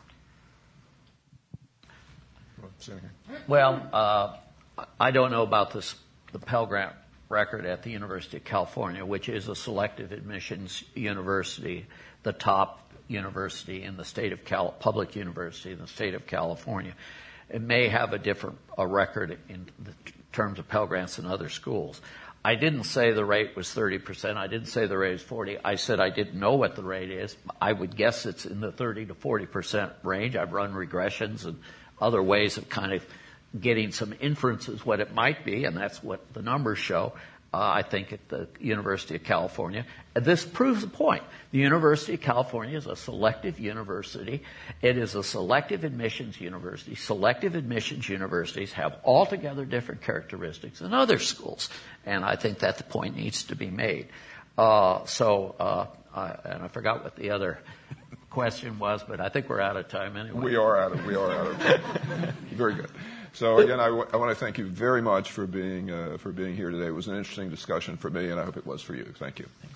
Well, I don't know about the Pell Grant record at the University of California, which is a selective admissions university, the top university in the state of public university in the state of California. It may have a different record in terms of Pell Grants than other schools. I didn't say the rate was 30%. I didn't say the rate is 40%. I said I didn't know what the rate is. I would guess it's in the 30 to 40% range. I've run regressions and other ways of kind of getting some inferences what it might be, and that's what the numbers show. I think at the University of California. This proves the point. The University of California is a selective university. It is a selective admissions university. Selective admissions universities have altogether different characteristics than other schools, and I think that the point needs to be made. And I forgot what the other question was, but I think we're out of time anyway. We are out of time. Very good. So again, I want to thank you very much for being here today. It was an interesting discussion for me, and I hope it was for you. Thank you.